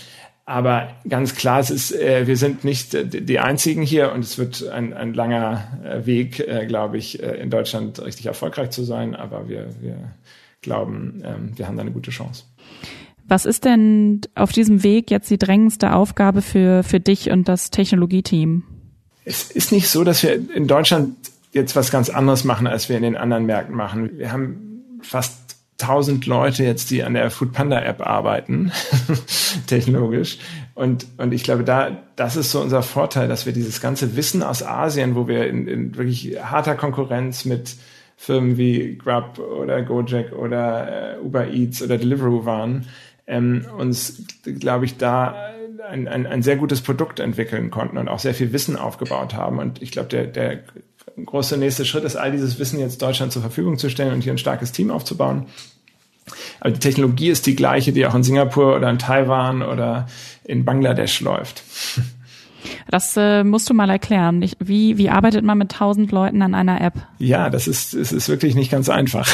Speaker 4: Aber ganz klar, es ist, äh, wir sind nicht äh, die Einzigen hier und es wird ein, ein langer äh, Weg, äh, glaube ich, äh, in Deutschland richtig erfolgreich zu sein. Aber wir, wir glauben, ähm, wir haben da eine gute Chance.
Speaker 2: Was ist denn auf diesem Weg jetzt die drängendste Aufgabe für, für dich und das Technologieteam?
Speaker 4: Es ist nicht so, dass wir in Deutschland jetzt was ganz anderes machen, als wir in den anderen Märkten machen. Wir haben fast tausend Leute jetzt, die an der Foodpanda-App arbeiten, technologisch. Und, und ich glaube, da, das ist so unser Vorteil, dass wir dieses ganze Wissen aus Asien, wo wir in, in wirklich harter Konkurrenz mit Firmen wie Grub oder Gojek oder äh, Uber Eats oder Deliveroo waren, ähm, uns, glaube ich, da ein, ein, ein sehr gutes Produkt entwickeln konnten und auch sehr viel Wissen aufgebaut haben. Und ich glaube, der, der große nächste Schritt ist, all dieses Wissen jetzt Deutschland zur Verfügung zu stellen und hier ein starkes Team aufzubauen. Aber die Technologie ist die gleiche, die auch in Singapur oder in Taiwan oder in Bangladesch läuft.
Speaker 2: Das äh, musst du mal erklären. Ich, wie, wie arbeitet man mit tausend Leuten an einer App?
Speaker 4: Ja, das ist, es ist wirklich nicht ganz einfach.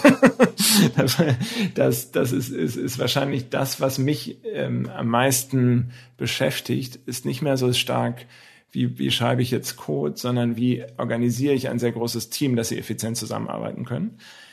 Speaker 4: das, das ist, ist, ist wahrscheinlich das, was mich ähm, am meisten beschäftigt, ist nicht mehr so stark, wie, wie schreibe ich jetzt Code, sondern wie organisiere ich ein sehr großes Team, dass sie effizient zusammenarbeiten können.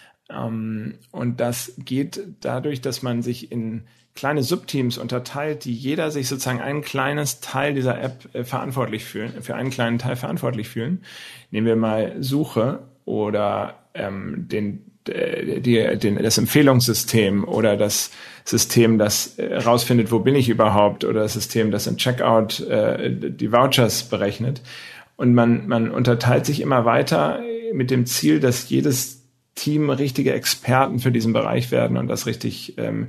Speaker 4: Um, und das geht dadurch, dass man sich in kleine Subteams unterteilt, die jeder sich sozusagen ein kleines Teil dieser App äh, verantwortlich fühlen, für einen kleinen Teil verantwortlich fühlen. Nehmen wir mal Suche oder ähm, den, äh, die, den, das Empfehlungssystem oder das System, das äh, rausfindet, wo bin ich überhaupt, oder das System, das im Checkout äh, die Vouchers berechnet. Und man, man unterteilt sich immer weiter mit dem Ziel, dass jedes Team richtige Experten für diesen Bereich werden und das richtig ähm,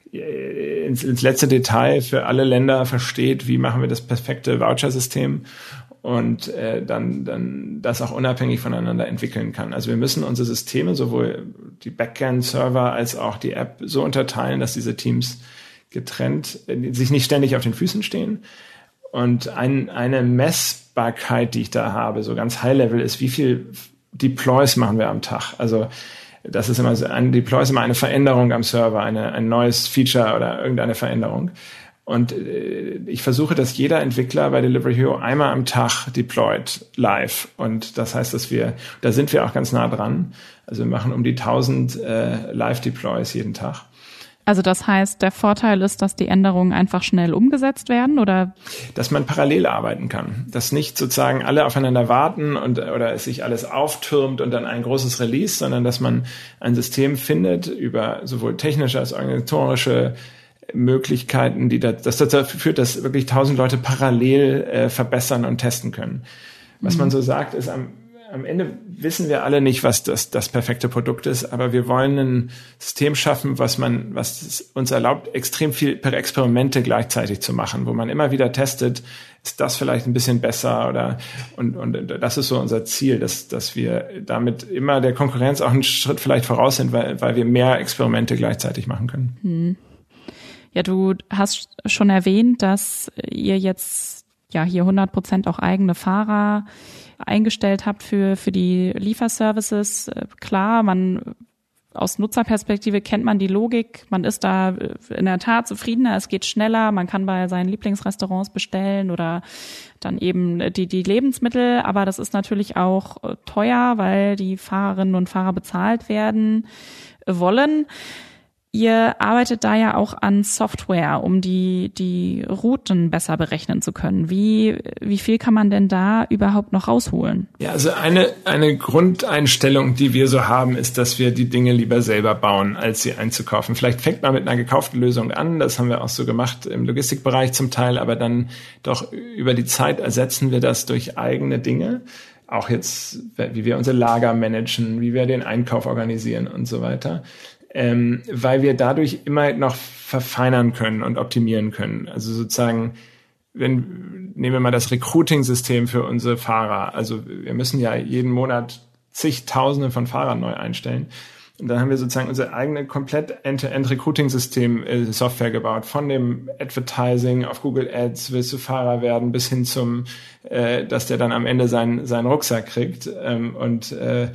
Speaker 4: ins, ins letzte Detail für alle Länder versteht, wie machen wir das perfekte Voucher-System und äh, dann, dann das auch unabhängig voneinander entwickeln kann. Also wir müssen unsere Systeme, sowohl die Backend-Server als auch die App, so unterteilen, dass diese Teams getrennt, äh, sich nicht ständig auf den Füßen stehen. Und ein, eine Messbarkeit, die ich da habe, so ganz High-Level, ist, wie viel Deploys machen wir am Tag. Also das ist immer so, ein Deploy ist immer eine Veränderung am Server, eine, ein neues Feature oder irgendeine Veränderung. Und äh, ich versuche, dass jeder Entwickler bei Delivery Hero einmal am Tag deployt live. Und das heißt, dass wir, da sind wir auch ganz nah dran. Also wir machen um die tausend äh, Live-Deploys jeden Tag.
Speaker 2: Also das heißt, der Vorteil ist, dass die Änderungen einfach schnell umgesetzt werden, oder?
Speaker 4: Dass man parallel arbeiten kann. Dass nicht sozusagen alle aufeinander warten und oder es sich alles auftürmt und dann ein großes Release, sondern dass man ein System findet über sowohl technische als auch organisatorische Möglichkeiten, die das, das dazu führt, dass wirklich tausend Leute parallel äh, verbessern und testen können. Was mhm. man so sagt, ist am Am Ende wissen wir alle nicht, was das, das perfekte Produkt ist, aber wir wollen ein System schaffen, was man, was uns erlaubt, extrem viel per Experimente gleichzeitig zu machen, wo man immer wieder testet, ist das vielleicht ein bisschen besser oder, und, und das ist so unser Ziel, dass, dass wir damit immer der Konkurrenz auch einen Schritt vielleicht voraus sind, weil, weil wir mehr Experimente gleichzeitig machen können.
Speaker 2: Hm. Ja, du hast schon erwähnt, dass ihr jetzt, ja, hier hundert Prozent auch eigene Fahrer eingestellt habt für für die Lieferservices. Klar, man aus Nutzerperspektive kennt man die Logik, man ist da in der Tat zufriedener, es geht schneller, man kann bei seinen Lieblingsrestaurants bestellen oder dann eben die die Lebensmittel, aber das ist natürlich auch teuer, weil die Fahrerinnen und Fahrer bezahlt werden wollen. Ihr arbeitet da ja auch an Software, um die die Routen besser berechnen zu können. Wie wie viel kann man denn da überhaupt noch rausholen?
Speaker 4: Ja, also eine eine Grundeinstellung, die wir so haben, ist, dass wir die Dinge lieber selber bauen, als sie einzukaufen. Vielleicht fängt man mit einer gekauften Lösung an, das haben wir auch so gemacht im Logistikbereich zum Teil, aber dann doch über die Zeit ersetzen wir das durch eigene Dinge. Auch jetzt, wie wir unser Lager managen, wie wir den Einkauf organisieren und so weiter. Ähm, weil wir dadurch immer noch verfeinern können und optimieren können. Also sozusagen, wenn, nehmen wir mal das Recruiting-System für unsere Fahrer. Also wir müssen ja jeden Monat zigtausende von Fahrern neu einstellen. Und dann haben wir sozusagen unser eigene komplett End-to-End-Recruiting-System äh, Software gebaut. Von dem Advertising auf Google Ads, willst du Fahrer werden, bis hin zum, äh, dass der dann am Ende seinen, seinen Rucksack kriegt. Ähm, und äh,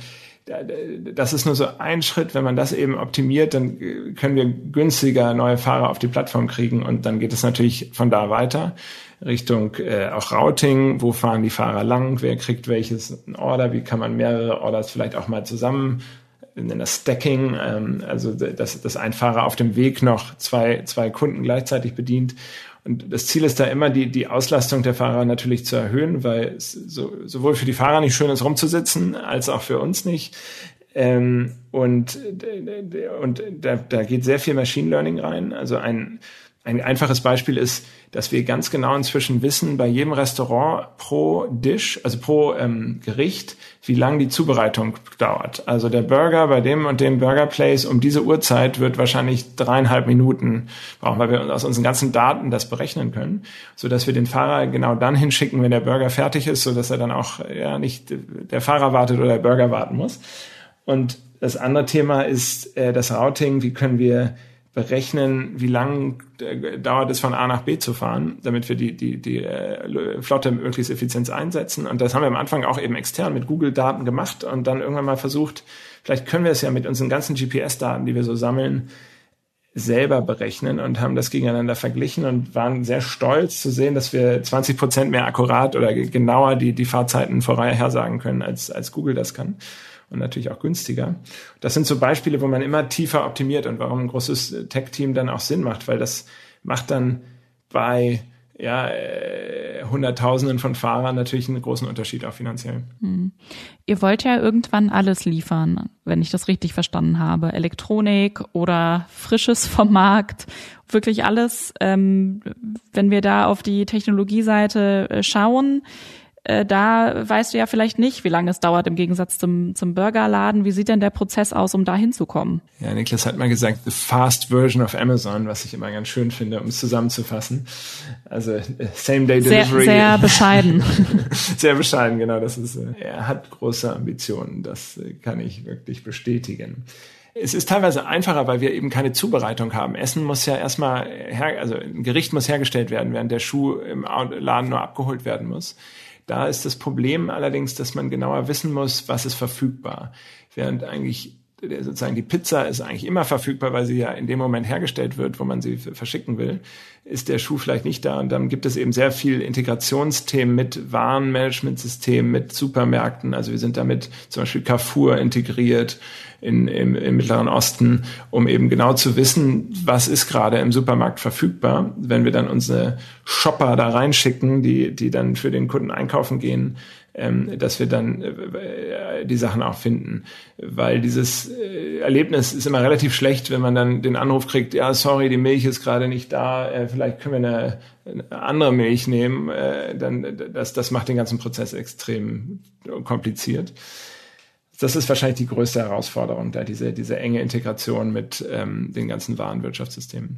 Speaker 4: das ist nur so ein Schritt. Wenn man das eben optimiert, dann können wir günstiger neue Fahrer auf die Plattform kriegen. Und dann geht es natürlich von da weiter Richtung äh, auch Routing. Wo fahren die Fahrer lang? Wer kriegt welches Order? Wie kann man mehrere Orders vielleicht auch mal zusammen, wir nennen das Stacking, ähm, also dass, dass ein Fahrer auf dem Weg noch zwei, zwei Kunden gleichzeitig bedient. Und das Ziel ist da immer, die, die Auslastung der Fahrer natürlich zu erhöhen, weil es so, sowohl für die Fahrer nicht schön ist, rumzusitzen, als auch für uns nicht. Ähm, und und da, da geht sehr viel Machine Learning rein. Also ein Ein einfaches Beispiel ist, dass wir ganz genau inzwischen wissen, bei jedem Restaurant pro Dish, also pro ähm, Gericht, wie lang die Zubereitung dauert. Also der Burger bei dem und dem Burger Place um diese Uhrzeit wird wahrscheinlich dreieinhalb Minuten brauchen, weil wir aus unseren ganzen Daten das berechnen können, so dass wir den Fahrer genau dann hinschicken, wenn der Burger fertig ist, so dass er dann auch ja nicht der Fahrer wartet oder der Burger warten muss. Und das andere Thema ist äh, das Routing. Wie können wir berechnen, wie lang äh, dauert es von A nach B zu fahren, damit wir die die die äh, Flotte möglichst effizient einsetzen. Und das haben wir am Anfang auch eben extern mit Google-Daten gemacht und dann irgendwann mal versucht, vielleicht können wir es ja mit unseren ganzen G P S-Daten, die wir so sammeln, selber berechnen und haben das gegeneinander verglichen und waren sehr stolz zu sehen, dass wir zwanzig Prozent mehr akkurat oder genauer die die Fahrzeiten vorhersagen können, als als Google das kann. Und natürlich auch günstiger. Das sind so Beispiele, wo man immer tiefer optimiert und warum ein großes Tech-Team dann auch Sinn macht, weil das macht dann bei ja, äh, Hunderttausenden von Fahrern natürlich einen großen Unterschied auch finanziell.
Speaker 2: Hm. Ihr wollt ja irgendwann alles liefern, wenn ich das richtig verstanden habe. Elektronik oder Frisches vom Markt, wirklich alles. Ähm, wenn wir da auf die Technologieseite äh, schauen, da weißt du ja vielleicht nicht, wie lange es dauert im Gegensatz zum, zum Burgerladen. Wie sieht denn der Prozess aus, um da hinzukommen?
Speaker 4: Ja, Niklas hat mal gesagt, the fast version of Amazon, was ich immer ganz schön finde, um es zusammenzufassen. Also Same-Day-Delivery.
Speaker 2: Sehr, sehr bescheiden.
Speaker 4: Sehr bescheiden, genau. Das ist, er hat große Ambitionen. Das kann ich wirklich bestätigen. Es ist teilweise einfacher, weil wir eben keine Zubereitung haben. Essen muss ja erstmal, her, also ein Gericht muss hergestellt werden, während der Schuh im Laden nur abgeholt werden muss. Da ist das Problem allerdings, dass man genauer wissen muss, was ist verfügbar. Während eigentlich sozusagen die Pizza ist eigentlich immer verfügbar, weil sie ja in dem Moment hergestellt wird, wo man sie verschicken will, ist der Schuh vielleicht nicht da. Und dann gibt es eben sehr viel Integrationsthemen mit Warenmanagementsystemen, mit Supermärkten. Also wir sind damit zum Beispiel Carrefour integriert in, im, im Mittleren Osten, um eben genau zu wissen, was ist gerade im Supermarkt verfügbar. Wenn wir dann unsere Shopper da reinschicken, die, die dann für den Kunden einkaufen gehen, ähm, dass wir dann äh, die Sachen auch finden. Weil dieses äh, Erlebnis ist immer relativ schlecht, wenn man dann den Anruf kriegt, ja, sorry, die Milch ist gerade nicht da, äh, vielleicht können wir eine, eine andere Milch nehmen. Äh, dann das, das macht den ganzen Prozess extrem kompliziert. Das ist wahrscheinlich die größte Herausforderung, da diese, diese enge Integration mit ähm, den ganzen Warenwirtschaftssystemen.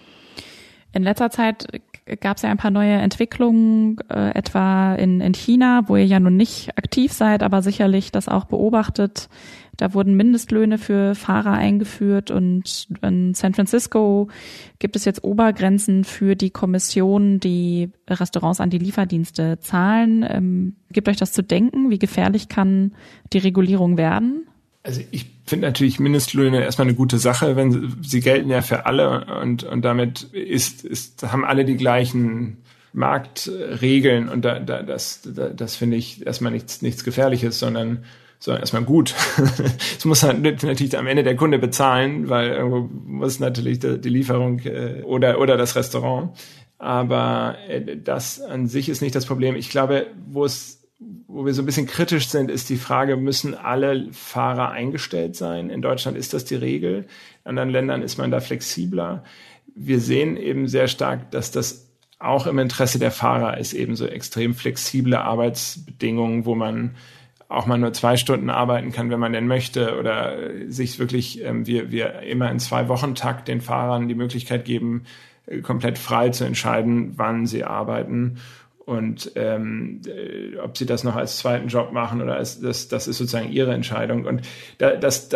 Speaker 2: In letzter Zeit gab es ja ein paar neue Entwicklungen, äh, etwa in, in China, wo ihr ja nun nicht aktiv seid, aber sicherlich das auch beobachtet. Da wurden Mindestlöhne für Fahrer eingeführt und in San Francisco gibt es jetzt Obergrenzen für die Kommission, die Restaurants an die Lieferdienste zahlen. Ähm, gibt euch das zu denken? Wie gefährlich kann die Regulierung werden?
Speaker 4: Also ich finde natürlich Mindestlöhne erstmal eine gute Sache, wenn sie, sie gelten ja für alle und und damit ist, ist haben alle die gleichen Marktregeln und da, da, das da, das finde ich erstmal nichts nichts Gefährliches, sondern sondern erstmal gut. Es muss halt natürlich am Ende der Kunde bezahlen, weil irgendwo muss natürlich die, die Lieferung äh, oder oder das Restaurant. Aber äh, das an sich ist nicht das Problem. Ich glaube, wo es wo wir so ein bisschen kritisch sind, ist die Frage, müssen alle Fahrer eingestellt sein? In Deutschland ist das die Regel. In anderen Ländern ist man da flexibler. Wir sehen eben sehr stark, dass das auch im Interesse der Fahrer ist, eben so extrem flexible Arbeitsbedingungen, wo man auch mal nur zwei Stunden arbeiten kann, wenn man denn möchte, oder sich wirklich, ähm, wir, wir immer in zwei Wochen Takt den Fahrern die Möglichkeit geben, äh, komplett frei zu entscheiden, wann sie arbeiten. Und ähm, ob sie das noch als zweiten Job machen oder als das, das ist sozusagen ihre Entscheidung. Und da, das, das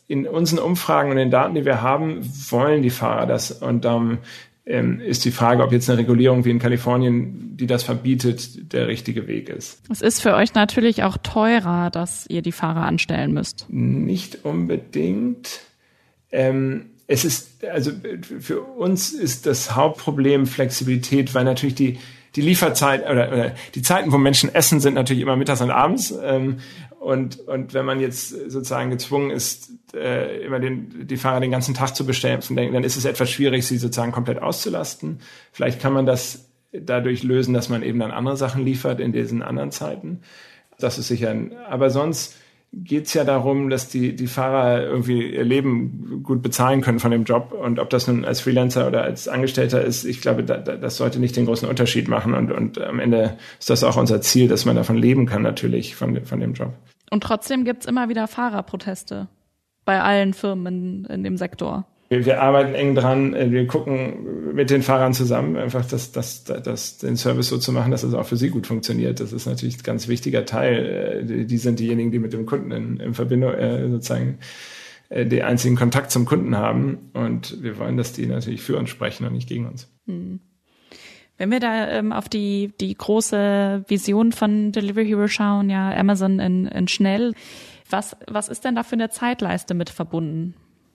Speaker 4: in unseren Umfragen und den Daten, die wir haben, wollen die Fahrer das. Und ähm, ist die Frage, ob jetzt eine Regulierung wie in Kalifornien, die das verbietet, der richtige Weg ist.
Speaker 2: Es ist für euch natürlich auch teurer, dass ihr die Fahrer anstellen müsst.
Speaker 4: Nicht unbedingt. Ähm, es ist, also für uns ist das Hauptproblem Flexibilität, weil natürlich die die Lieferzeit oder, oder die Zeiten, wo Menschen essen, sind natürlich immer mittags und abends. Ähm, und und wenn man jetzt sozusagen gezwungen ist, äh, immer den die Fahrer den ganzen Tag zu bestellen, dann ist es etwas schwierig, sie sozusagen komplett auszulasten. Vielleicht kann man das dadurch lösen, dass man eben dann andere Sachen liefert in diesen anderen Zeiten. Das ist sicher. Ein, aber sonst geht's ja darum, dass die die Fahrer irgendwie ihr Leben gut bezahlen können von dem Job. Und ob das nun als Freelancer oder als Angestellter ist, ich glaube, da, da, das sollte nicht den großen Unterschied machen. Und, und am Ende ist das auch unser Ziel, dass man davon leben kann natürlich, von, von dem Job.
Speaker 2: Und trotzdem gibt's immer wieder Fahrerproteste bei allen Firmen in, in dem Sektor.
Speaker 4: Wir, wir arbeiten eng dran, wir gucken mit den Fahrern zusammen, einfach das, das, das, den Service so zu machen, dass es auch für sie gut funktioniert. Das ist natürlich ein ganz wichtiger Teil. Die, die sind diejenigen, die mit dem Kunden in, in Verbindung, äh, sozusagen äh, den einzigen Kontakt zum Kunden haben. Und wir wollen, dass die natürlich für uns sprechen und nicht gegen uns.
Speaker 2: Hm. Wenn wir da ähm, auf die, die große Vision von Delivery Hero schauen, ja, Amazon in, in schnell, was, was ist denn da für eine Zeitleiste mit verbunden?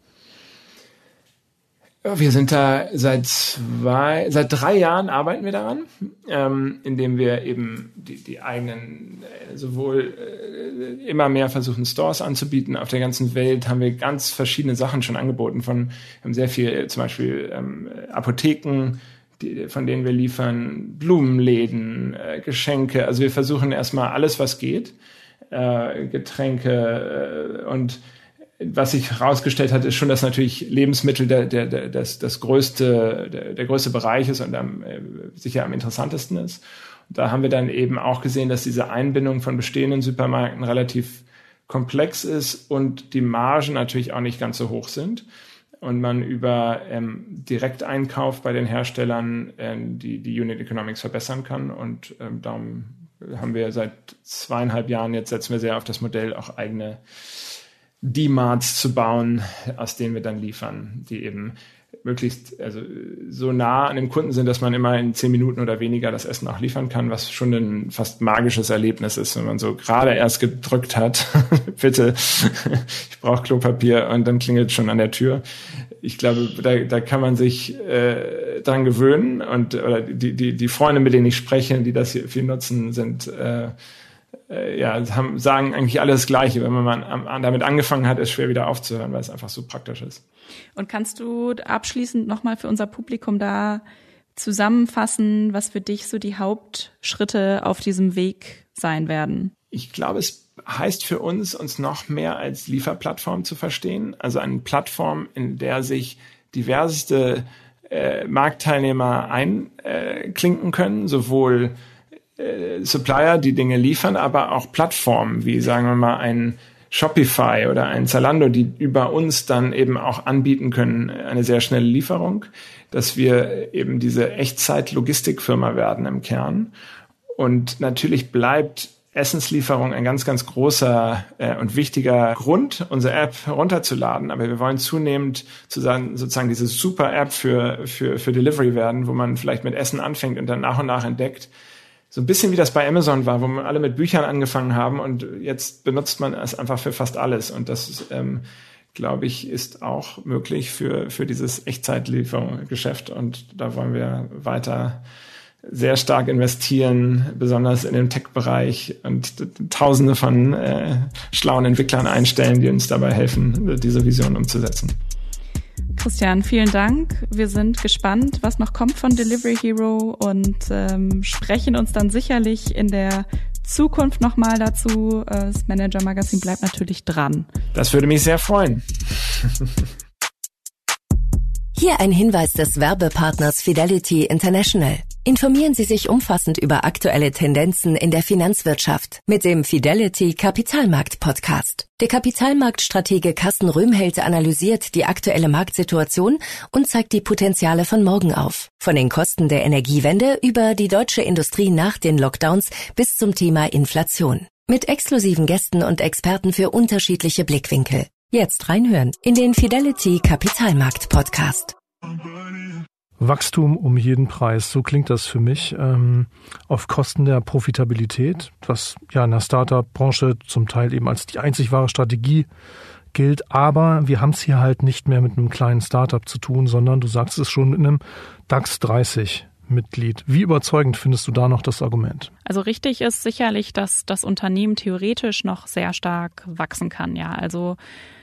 Speaker 4: Wir sind da seit zwei, seit drei Jahren arbeiten wir daran, ähm, indem wir eben die, die eigenen, äh, sowohl äh, immer mehr versuchen, Stores anzubieten. Auf der ganzen Welt haben wir ganz verschiedene Sachen schon angeboten. Von, wir haben sehr viel, äh, zum Beispiel ähm, Apotheken, die, von denen wir liefern, Blumenläden, äh, Geschenke. Also wir versuchen erstmal alles, was geht, äh, Getränke äh, und was sich herausgestellt hat, ist schon, dass natürlich Lebensmittel der, der, der, das, das größte, der, der größte Bereich ist und am, äh, sicher am interessantesten ist. Und da haben wir dann eben auch gesehen, dass diese Einbindung von bestehenden Supermärkten relativ komplex ist und die Margen natürlich auch nicht ganz so hoch sind. Und man über ähm, Direkteinkauf bei den Herstellern äh, die, die Unit Economics verbessern kann. Und ähm, darum haben wir seit zweieinhalb Jahren, jetzt setzen wir sehr auf das Modell, auch eigene D-Marts zu bauen, aus denen wir dann liefern, die eben möglichst also so nah an dem Kunden sind, dass man immer in zehn Minuten oder weniger das Essen auch liefern kann, was schon ein fast magisches Erlebnis ist, wenn man so gerade erst gedrückt hat, bitte, ich brauche Klopapier und dann klingelt schon an der Tür. Ich glaube, da, da kann man sich äh, dran gewöhnen und oder die, die, die Freunde, mit denen ich spreche, die das hier viel nutzen, sind äh, ja, haben, sagen eigentlich alles das Gleiche. Wenn man mal damit angefangen hat, ist schwer wieder aufzuhören, weil es einfach so praktisch ist.
Speaker 2: Und kannst du abschließend nochmal für unser Publikum da zusammenfassen, was für dich so die Hauptschritte auf diesem Weg sein werden?
Speaker 4: Ich glaube, es heißt für uns, uns noch mehr als Lieferplattform zu verstehen. Also eine Plattform, in der sich diverseste äh, Marktteilnehmer einklinken äh, können, sowohl Supplier, die Dinge liefern, aber auch Plattformen, wie sagen wir mal ein Shopify oder ein Zalando, die über uns dann eben auch anbieten können, eine sehr schnelle Lieferung, dass wir eben diese Echtzeit-Logistikfirma werden im Kern. Und natürlich bleibt Essenslieferung ein ganz, ganz großer äh, und wichtiger Grund, unsere App herunterzuladen. Aber wir wollen zunehmend sozusagen, sozusagen diese Super-App für, für, für Delivery werden, wo man vielleicht mit Essen anfängt und dann nach und nach entdeckt, so ein bisschen wie das bei Amazon war, wo wir alle mit Büchern angefangen haben und jetzt benutzt man es einfach für fast alles. Und das, ähm, glaube ich, ist auch möglich für, für dieses Echtzeitlieferungsgeschäft. Und da wollen wir weiter sehr stark investieren, besonders in dem Tech-Bereich und Tausende von äh, schlauen Entwicklern einstellen, die uns dabei helfen, diese Vision umzusetzen.
Speaker 2: Christian, vielen Dank. Wir sind gespannt, was noch kommt von Delivery Hero und ähm, sprechen uns dann sicherlich in der Zukunft nochmal dazu. Das Manager Magazin bleibt natürlich dran.
Speaker 4: Das würde mich sehr freuen.
Speaker 5: Hier ein Hinweis des Werbepartners Fidelity International. Informieren Sie sich umfassend über aktuelle Tendenzen in der Finanzwirtschaft mit dem Fidelity Kapitalmarkt Podcast. Der Kapitalmarktstratege Carsten Röhmheld analysiert die aktuelle Marktsituation und zeigt die Potenziale von morgen auf. Von den Kosten der Energiewende über die deutsche Industrie nach den Lockdowns bis zum Thema Inflation. Mit exklusiven Gästen und Experten für unterschiedliche Blickwinkel. Jetzt reinhören in den Fidelity Kapitalmarkt Podcast.
Speaker 1: Wachstum um jeden Preis, so klingt das für mich, ähm, auf Kosten der Profitabilität, was ja in der Startup-Branche zum Teil eben als die einzig wahre Strategie gilt. Aber wir haben es hier halt nicht mehr mit einem kleinen Startup zu tun, sondern du sagst es schon mit einem DAX dreißig Mitglied. Wie überzeugend findest du da noch das Argument?
Speaker 2: Also richtig ist sicherlich, dass das Unternehmen theoretisch noch sehr stark wachsen kann. Ja, also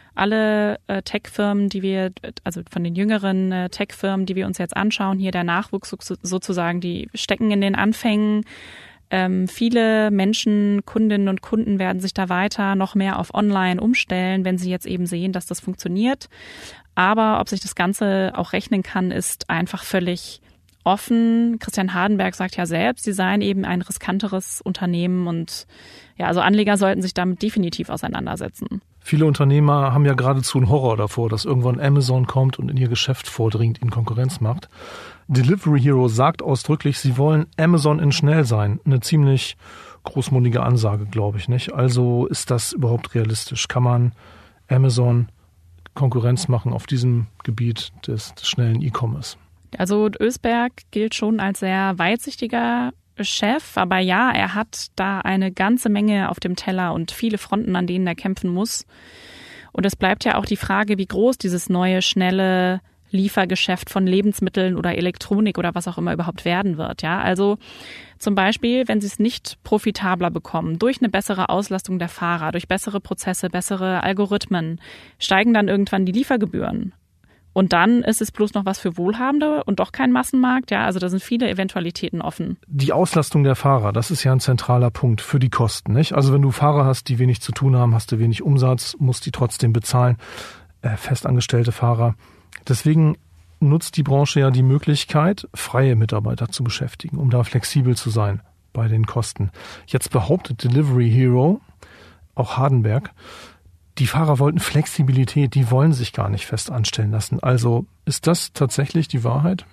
Speaker 2: alle äh, Tech-Firmen, die wir, also von den jüngeren äh, Tech-Firmen, die wir uns jetzt anschauen, hier der Nachwuchs so, sozusagen, die stecken in den Anfängen. Ähm, viele Menschen, Kundinnen und Kunden werden sich da weiter noch mehr auf Online umstellen, wenn sie jetzt eben sehen, dass das funktioniert. Aber ob sich das Ganze auch rechnen kann, ist einfach völlig offen. Christian Hardenberg sagt ja selbst, sie seien eben ein riskanteres Unternehmen und ja, also Anleger sollten sich damit definitiv auseinandersetzen.
Speaker 1: Viele Unternehmer haben ja geradezu einen Horror davor, dass irgendwann Amazon kommt und in ihr Geschäft vordringt, ihnen Konkurrenz macht. Delivery Hero sagt ausdrücklich, sie wollen Amazon in schnell sein. Eine ziemlich großmundige Ansage, glaube ich, nicht? Also ist das überhaupt realistisch? Kann man Amazon Konkurrenz machen auf diesem Gebiet des, des schnellen E-Commerce?
Speaker 2: Also Ösberg gilt schon als sehr weitsichtiger Chef, aber ja, er hat da eine ganze Menge auf dem Teller und viele Fronten, an denen er kämpfen muss. Und es bleibt ja auch die Frage, wie groß dieses neue, schnelle Liefergeschäft von Lebensmitteln oder Elektronik oder was auch immer überhaupt werden wird. Ja, also zum Beispiel, wenn sie es nicht profitabler bekommen, durch eine bessere Auslastung der Fahrer, durch bessere Prozesse, bessere Algorithmen, steigen dann irgendwann die Liefergebühren. Und dann ist es bloß noch was für Wohlhabende und doch kein Massenmarkt. Ja, also da sind viele Eventualitäten offen.
Speaker 1: Die Auslastung der Fahrer, das ist ja ein zentraler Punkt für die Kosten, nicht? Also wenn du Fahrer hast, die wenig zu tun haben, hast du wenig Umsatz, musst die trotzdem bezahlen, äh, festangestellte Fahrer. Deswegen nutzt die Branche ja die Möglichkeit, freie Mitarbeiter zu beschäftigen, um da flexibel zu sein bei den Kosten. Jetzt behauptet Delivery Hero, auch Hardenberg, die Fahrer wollten Flexibilität, die wollen sich gar nicht fest anstellen lassen. Also ist das tatsächlich die Wahrheit?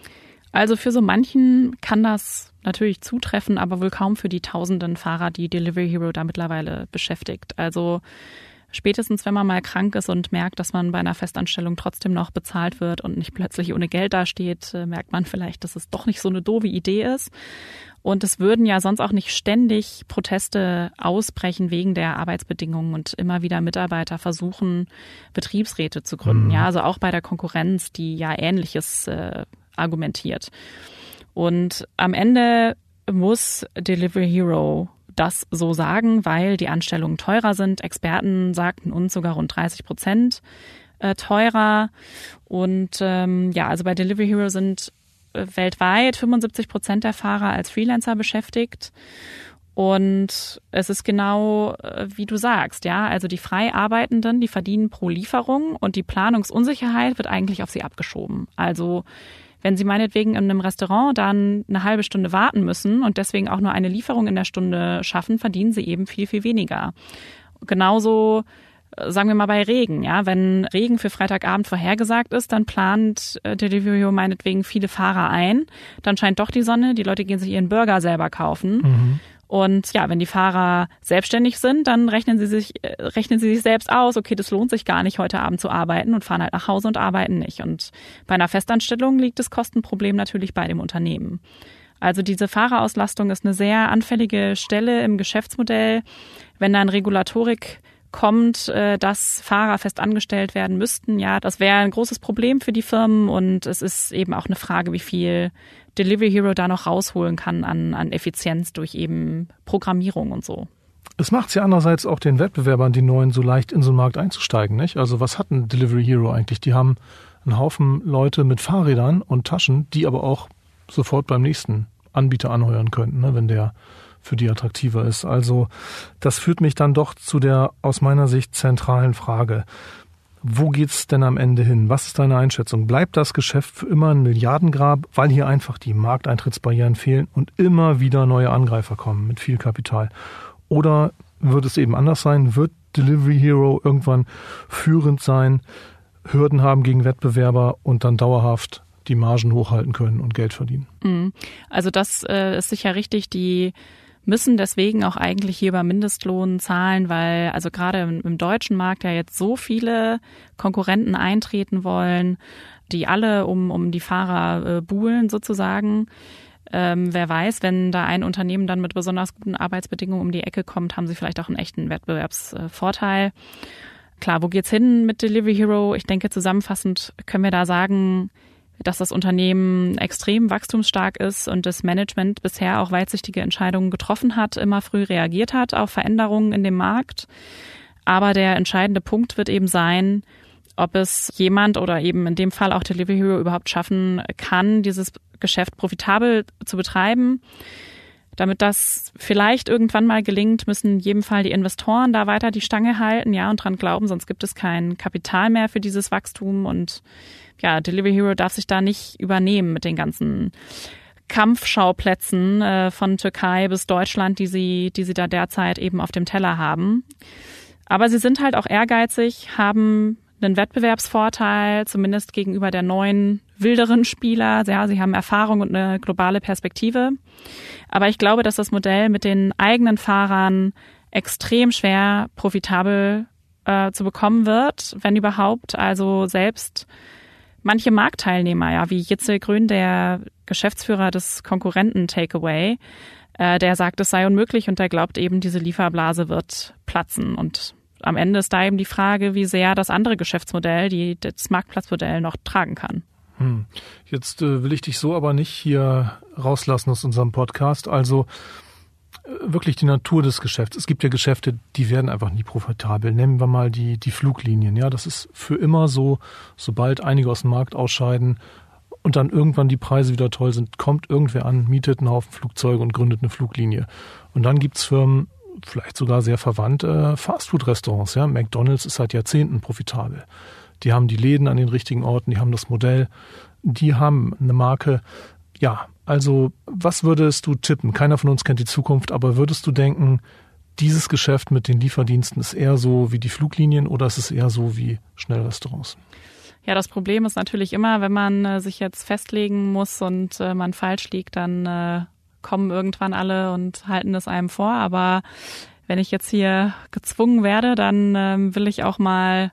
Speaker 2: Also für so manchen kann das natürlich zutreffen, aber wohl kaum für die tausenden Fahrer, die Delivery Hero da mittlerweile beschäftigt. Also spätestens, wenn man mal krank ist und merkt, dass man bei einer Festanstellung trotzdem noch bezahlt wird und nicht plötzlich ohne Geld dasteht, merkt man vielleicht, dass es doch nicht so eine doofe Idee ist. Und es würden ja sonst auch nicht ständig Proteste ausbrechen wegen der Arbeitsbedingungen und immer wieder Mitarbeiter versuchen, Betriebsräte zu gründen. Mhm. Ja, also auch bei der Konkurrenz, die ja Ähnliches äh, argumentiert. Und am Ende muss Delivery Hero das so sagen, weil die Anstellungen teurer sind. Experten sagten uns sogar rund dreißig Prozent äh, teurer. Und ähm, ja, also bei Delivery Hero sind weltweit fünfundsiebzig Prozent der Fahrer als Freelancer beschäftigt. Und es ist genau, wie du sagst, ja, also die Freiarbeitenden, die verdienen pro Lieferung und die Planungsunsicherheit wird eigentlich auf sie abgeschoben. Also wenn sie meinetwegen in einem Restaurant dann eine halbe Stunde warten müssen und deswegen auch nur eine Lieferung in der Stunde schaffen, verdienen sie eben viel, viel weniger. Genauso sagen wir mal bei Regen, ja, wenn Regen für Freitagabend vorhergesagt ist, dann plant äh, Delivery Hero meinetwegen viele Fahrer ein. Dann scheint doch die Sonne, die Leute gehen sich ihren Burger selber kaufen. Mhm. Und ja, wenn die Fahrer selbstständig sind, dann rechnen sie sich äh, rechnen sie sich selbst aus, okay, das lohnt sich gar nicht, heute Abend zu arbeiten und fahren halt nach Hause und arbeiten nicht. Und bei einer Festanstellung liegt das Kostenproblem natürlich bei dem Unternehmen. Also diese Fahrerauslastung ist eine sehr anfällige Stelle im Geschäftsmodell. Wenn dann Regulatorik kommt, dass Fahrer fest angestellt werden müssten, ja, das wäre ein großes Problem für die Firmen und es ist eben auch eine Frage, wie viel Delivery Hero da noch rausholen kann an, an Effizienz durch eben Programmierung und so.
Speaker 1: Es macht es ja andererseits auch den Wettbewerbern, die Neuen, so leicht in so einen Markt einzusteigen, nicht? Also was hat ein Delivery Hero eigentlich? Die haben einen Haufen Leute mit Fahrrädern und Taschen, die aber auch sofort beim nächsten Anbieter anheuern könnten, ne, wenn der für die attraktiver ist. Also das führt mich dann doch zu der aus meiner Sicht zentralen Frage. Wo geht's denn am Ende hin? Was ist deine Einschätzung? Bleibt das Geschäft für immer ein Milliardengrab, weil hier einfach die Markteintrittsbarrieren fehlen und immer wieder neue Angreifer kommen mit viel Kapital? Oder wird es eben anders sein? Wird Delivery Hero irgendwann führend sein, Hürden haben gegen Wettbewerber und dann dauerhaft die Margen hochhalten können und Geld verdienen?
Speaker 2: Also das äh, ist sicher richtig. Die müssen deswegen auch eigentlich hier über Mindestlohn zahlen, weil also gerade im, im deutschen Markt ja jetzt so viele Konkurrenten eintreten wollen, die alle um, um die Fahrer äh, buhlen sozusagen. Ähm, wer weiß, wenn da ein Unternehmen dann mit besonders guten Arbeitsbedingungen um die Ecke kommt, haben sie vielleicht auch einen echten Wettbewerbsvorteil. Klar, wo geht's hin mit Delivery Hero? Ich denke, zusammenfassend können wir da sagen, dass das Unternehmen extrem wachstumsstark ist und das Management bisher auch weitsichtige Entscheidungen getroffen hat, immer früh reagiert hat auf Veränderungen in dem Markt. Aber der entscheidende Punkt wird eben sein, ob es jemand oder eben in dem Fall auch Delivery Hero überhaupt schaffen kann, dieses Geschäft profitabel zu betreiben. Damit das vielleicht irgendwann mal gelingt, müssen in jedem Fall die Investoren da weiter die Stange halten, ja, und dran glauben, sonst gibt es kein Kapital mehr für dieses Wachstum. Und ja, Delivery Hero darf sich da nicht übernehmen mit den ganzen Kampfschauplätzen äh, von Türkei bis Deutschland, die sie, die sie da derzeit eben auf dem Teller haben. Aber sie sind halt auch ehrgeizig, haben einen Wettbewerbsvorteil, zumindest gegenüber der neuen, wilderen Spieler. Ja, sie haben Erfahrung und eine globale Perspektive. Aber ich glaube, dass das Modell mit den eigenen Fahrern extrem schwer profitabel äh, zu bekommen wird, wenn überhaupt. Also selbst manche Marktteilnehmer, ja, wie Jitzel Grün, der Geschäftsführer des Konkurrenten Takeaway, äh, der sagt, es sei unmöglich und der glaubt eben, diese Lieferblase wird platzen. Und am Ende ist da eben die Frage, wie sehr das andere Geschäftsmodell, die, das Marktplatzmodell, noch tragen kann.
Speaker 1: Hm. Jetzt äh, will ich dich so aber nicht hier rauslassen aus unserem Podcast. Also äh, wirklich die Natur des Geschäfts. Es gibt ja Geschäfte, die werden einfach nie profitabel. Nehmen wir mal die, die Fluglinien. Ja, das ist für immer so, sobald einige aus dem Markt ausscheiden und dann irgendwann die Preise wieder toll sind, kommt irgendwer an, mietet einen Haufen Flugzeuge und gründet eine Fluglinie. Und dann gibt's Firmen, vielleicht sogar sehr verwandt, äh, Fastfood-Restaurants. Ja? McDonald's ist seit Jahrzehnten profitabel. Die haben die Läden an den richtigen Orten, die haben das Modell, die haben eine Marke. Ja, also was würdest du tippen? Keiner von uns kennt die Zukunft, aber würdest du denken, dieses Geschäft mit den Lieferdiensten ist eher so wie die Fluglinien oder ist es eher so wie Schnellrestaurants?
Speaker 2: Ja, das Problem ist natürlich immer, wenn man äh, sich jetzt festlegen muss und äh, man falsch liegt, dann äh, kommen irgendwann alle und halten es einem vor. Aber wenn ich jetzt hier gezwungen werde, dann ähm, will ich auch mal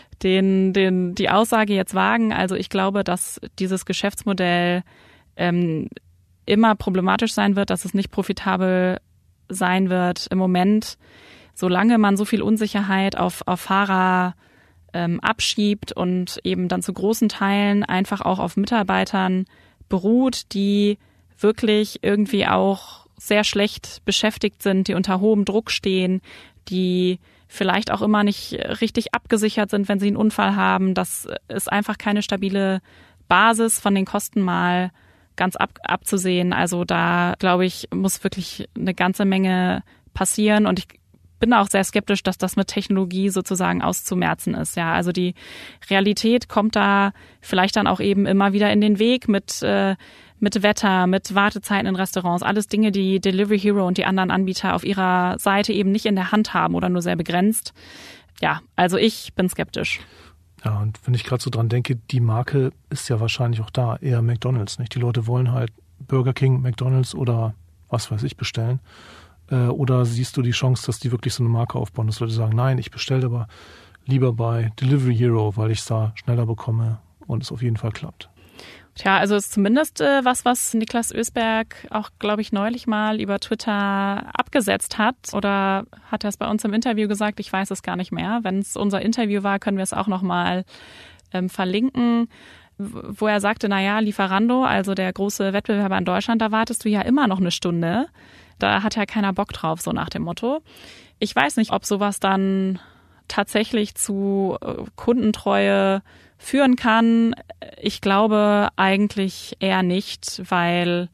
Speaker 2: den, den, die Aussage jetzt wagen. Also ich glaube, dass dieses Geschäftsmodell ähm, immer problematisch sein wird, dass es nicht profitabel sein wird im Moment, solange man so viel Unsicherheit auf, auf Fahrer ähm, abschiebt und eben dann zu großen Teilen einfach auch auf Mitarbeitern beruht, die wirklich irgendwie auch sehr schlecht beschäftigt sind, die unter hohem Druck stehen, die vielleicht auch immer nicht richtig abgesichert sind, wenn sie einen Unfall haben. Das ist einfach keine stabile Basis von den Kosten mal ganz ab, abzusehen. Also da, glaube ich, muss wirklich eine ganze Menge passieren und ich bin auch sehr skeptisch, dass das mit Technologie sozusagen auszumerzen ist. Ja, also die Realität kommt da vielleicht dann auch eben immer wieder in den Weg mit äh, mit Wetter, mit Wartezeiten in Restaurants, alles Dinge, die Delivery Hero und die anderen Anbieter auf ihrer Seite eben nicht in der Hand haben oder nur sehr begrenzt. Ja, also ich bin skeptisch.
Speaker 1: Ja, und wenn ich gerade so dran denke, die Marke ist ja wahrscheinlich auch da, eher McDonald's, nicht? Die Leute wollen halt Burger King, McDonald's oder was weiß ich bestellen. Äh, oder siehst du die Chance, dass die wirklich so eine Marke aufbauen, dass Leute sagen, nein, ich bestelle aber lieber bei Delivery Hero, weil ich es da schneller bekomme und es auf jeden Fall klappt.
Speaker 2: Tja, also ist zumindest äh, was, was Niklas Ösberg auch, glaube ich, neulich mal über Twitter abgesetzt hat. Oder hat er es bei uns im Interview gesagt? Ich weiß es gar nicht mehr. Wenn es unser Interview war, können wir es auch nochmal ähm, verlinken, wo er sagte, naja, Lieferando, also der große Wettbewerber in Deutschland, da wartest du ja immer noch eine Stunde. Da hat ja keiner Bock drauf, so nach dem Motto. Ich weiß nicht, ob sowas dann tatsächlich zu äh, Kundentreue führen kann. Ich glaube eigentlich eher nicht, weil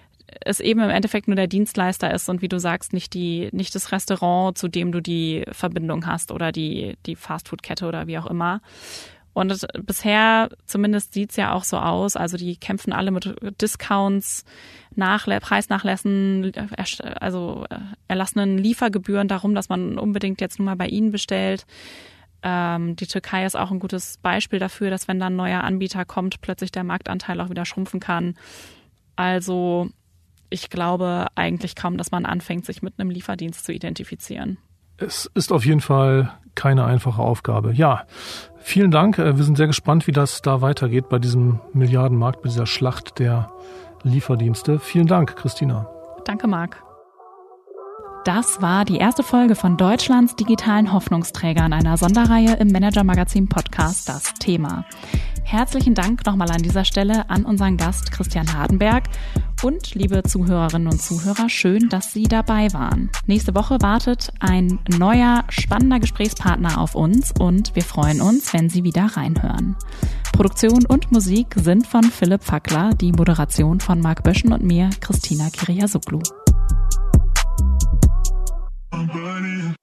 Speaker 2: es eben im Endeffekt nur der Dienstleister ist und wie du sagst, nicht die, nicht das Restaurant, zu dem du die Verbindung hast oder die, die Fastfood-Kette oder wie auch immer. Und es, bisher zumindest sieht's ja auch so aus. Also die kämpfen alle mit Discounts, Nachlä- Preisnachlässen, also erlassenen Liefergebühren darum, dass man unbedingt jetzt nun mal bei ihnen bestellt. Ähm, die Türkei ist auch ein gutes Beispiel dafür, dass wenn dann ein neuer Anbieter kommt, plötzlich der Marktanteil auch wieder schrumpfen kann. Also ich glaube eigentlich kaum, dass man anfängt, sich mit einem Lieferdienst zu identifizieren.
Speaker 1: Es ist auf jeden Fall keine einfache Aufgabe. Ja, vielen Dank. Wir sind sehr gespannt, wie das da weitergeht bei diesem Milliardenmarkt, bei dieser Schlacht der Lieferdienste. Vielen Dank, Christina.
Speaker 2: Danke, Marc. Das war die erste Folge von Deutschlands digitalen Hoffnungsträgern, einer Sonderreihe im Manager-Magazin-Podcast Das Thema. Herzlichen Dank nochmal an dieser Stelle an unseren Gast Christian Hardenberg und liebe Zuhörerinnen und Zuhörer, schön, dass Sie dabei waren. Nächste Woche wartet ein neuer, spannender Gesprächspartner auf uns und wir freuen uns, wenn Sie wieder reinhören. Produktion und Musik sind von Philipp Fackler, die Moderation von Marc Böschen und mir, Christina Kyriazoglu. Buddy.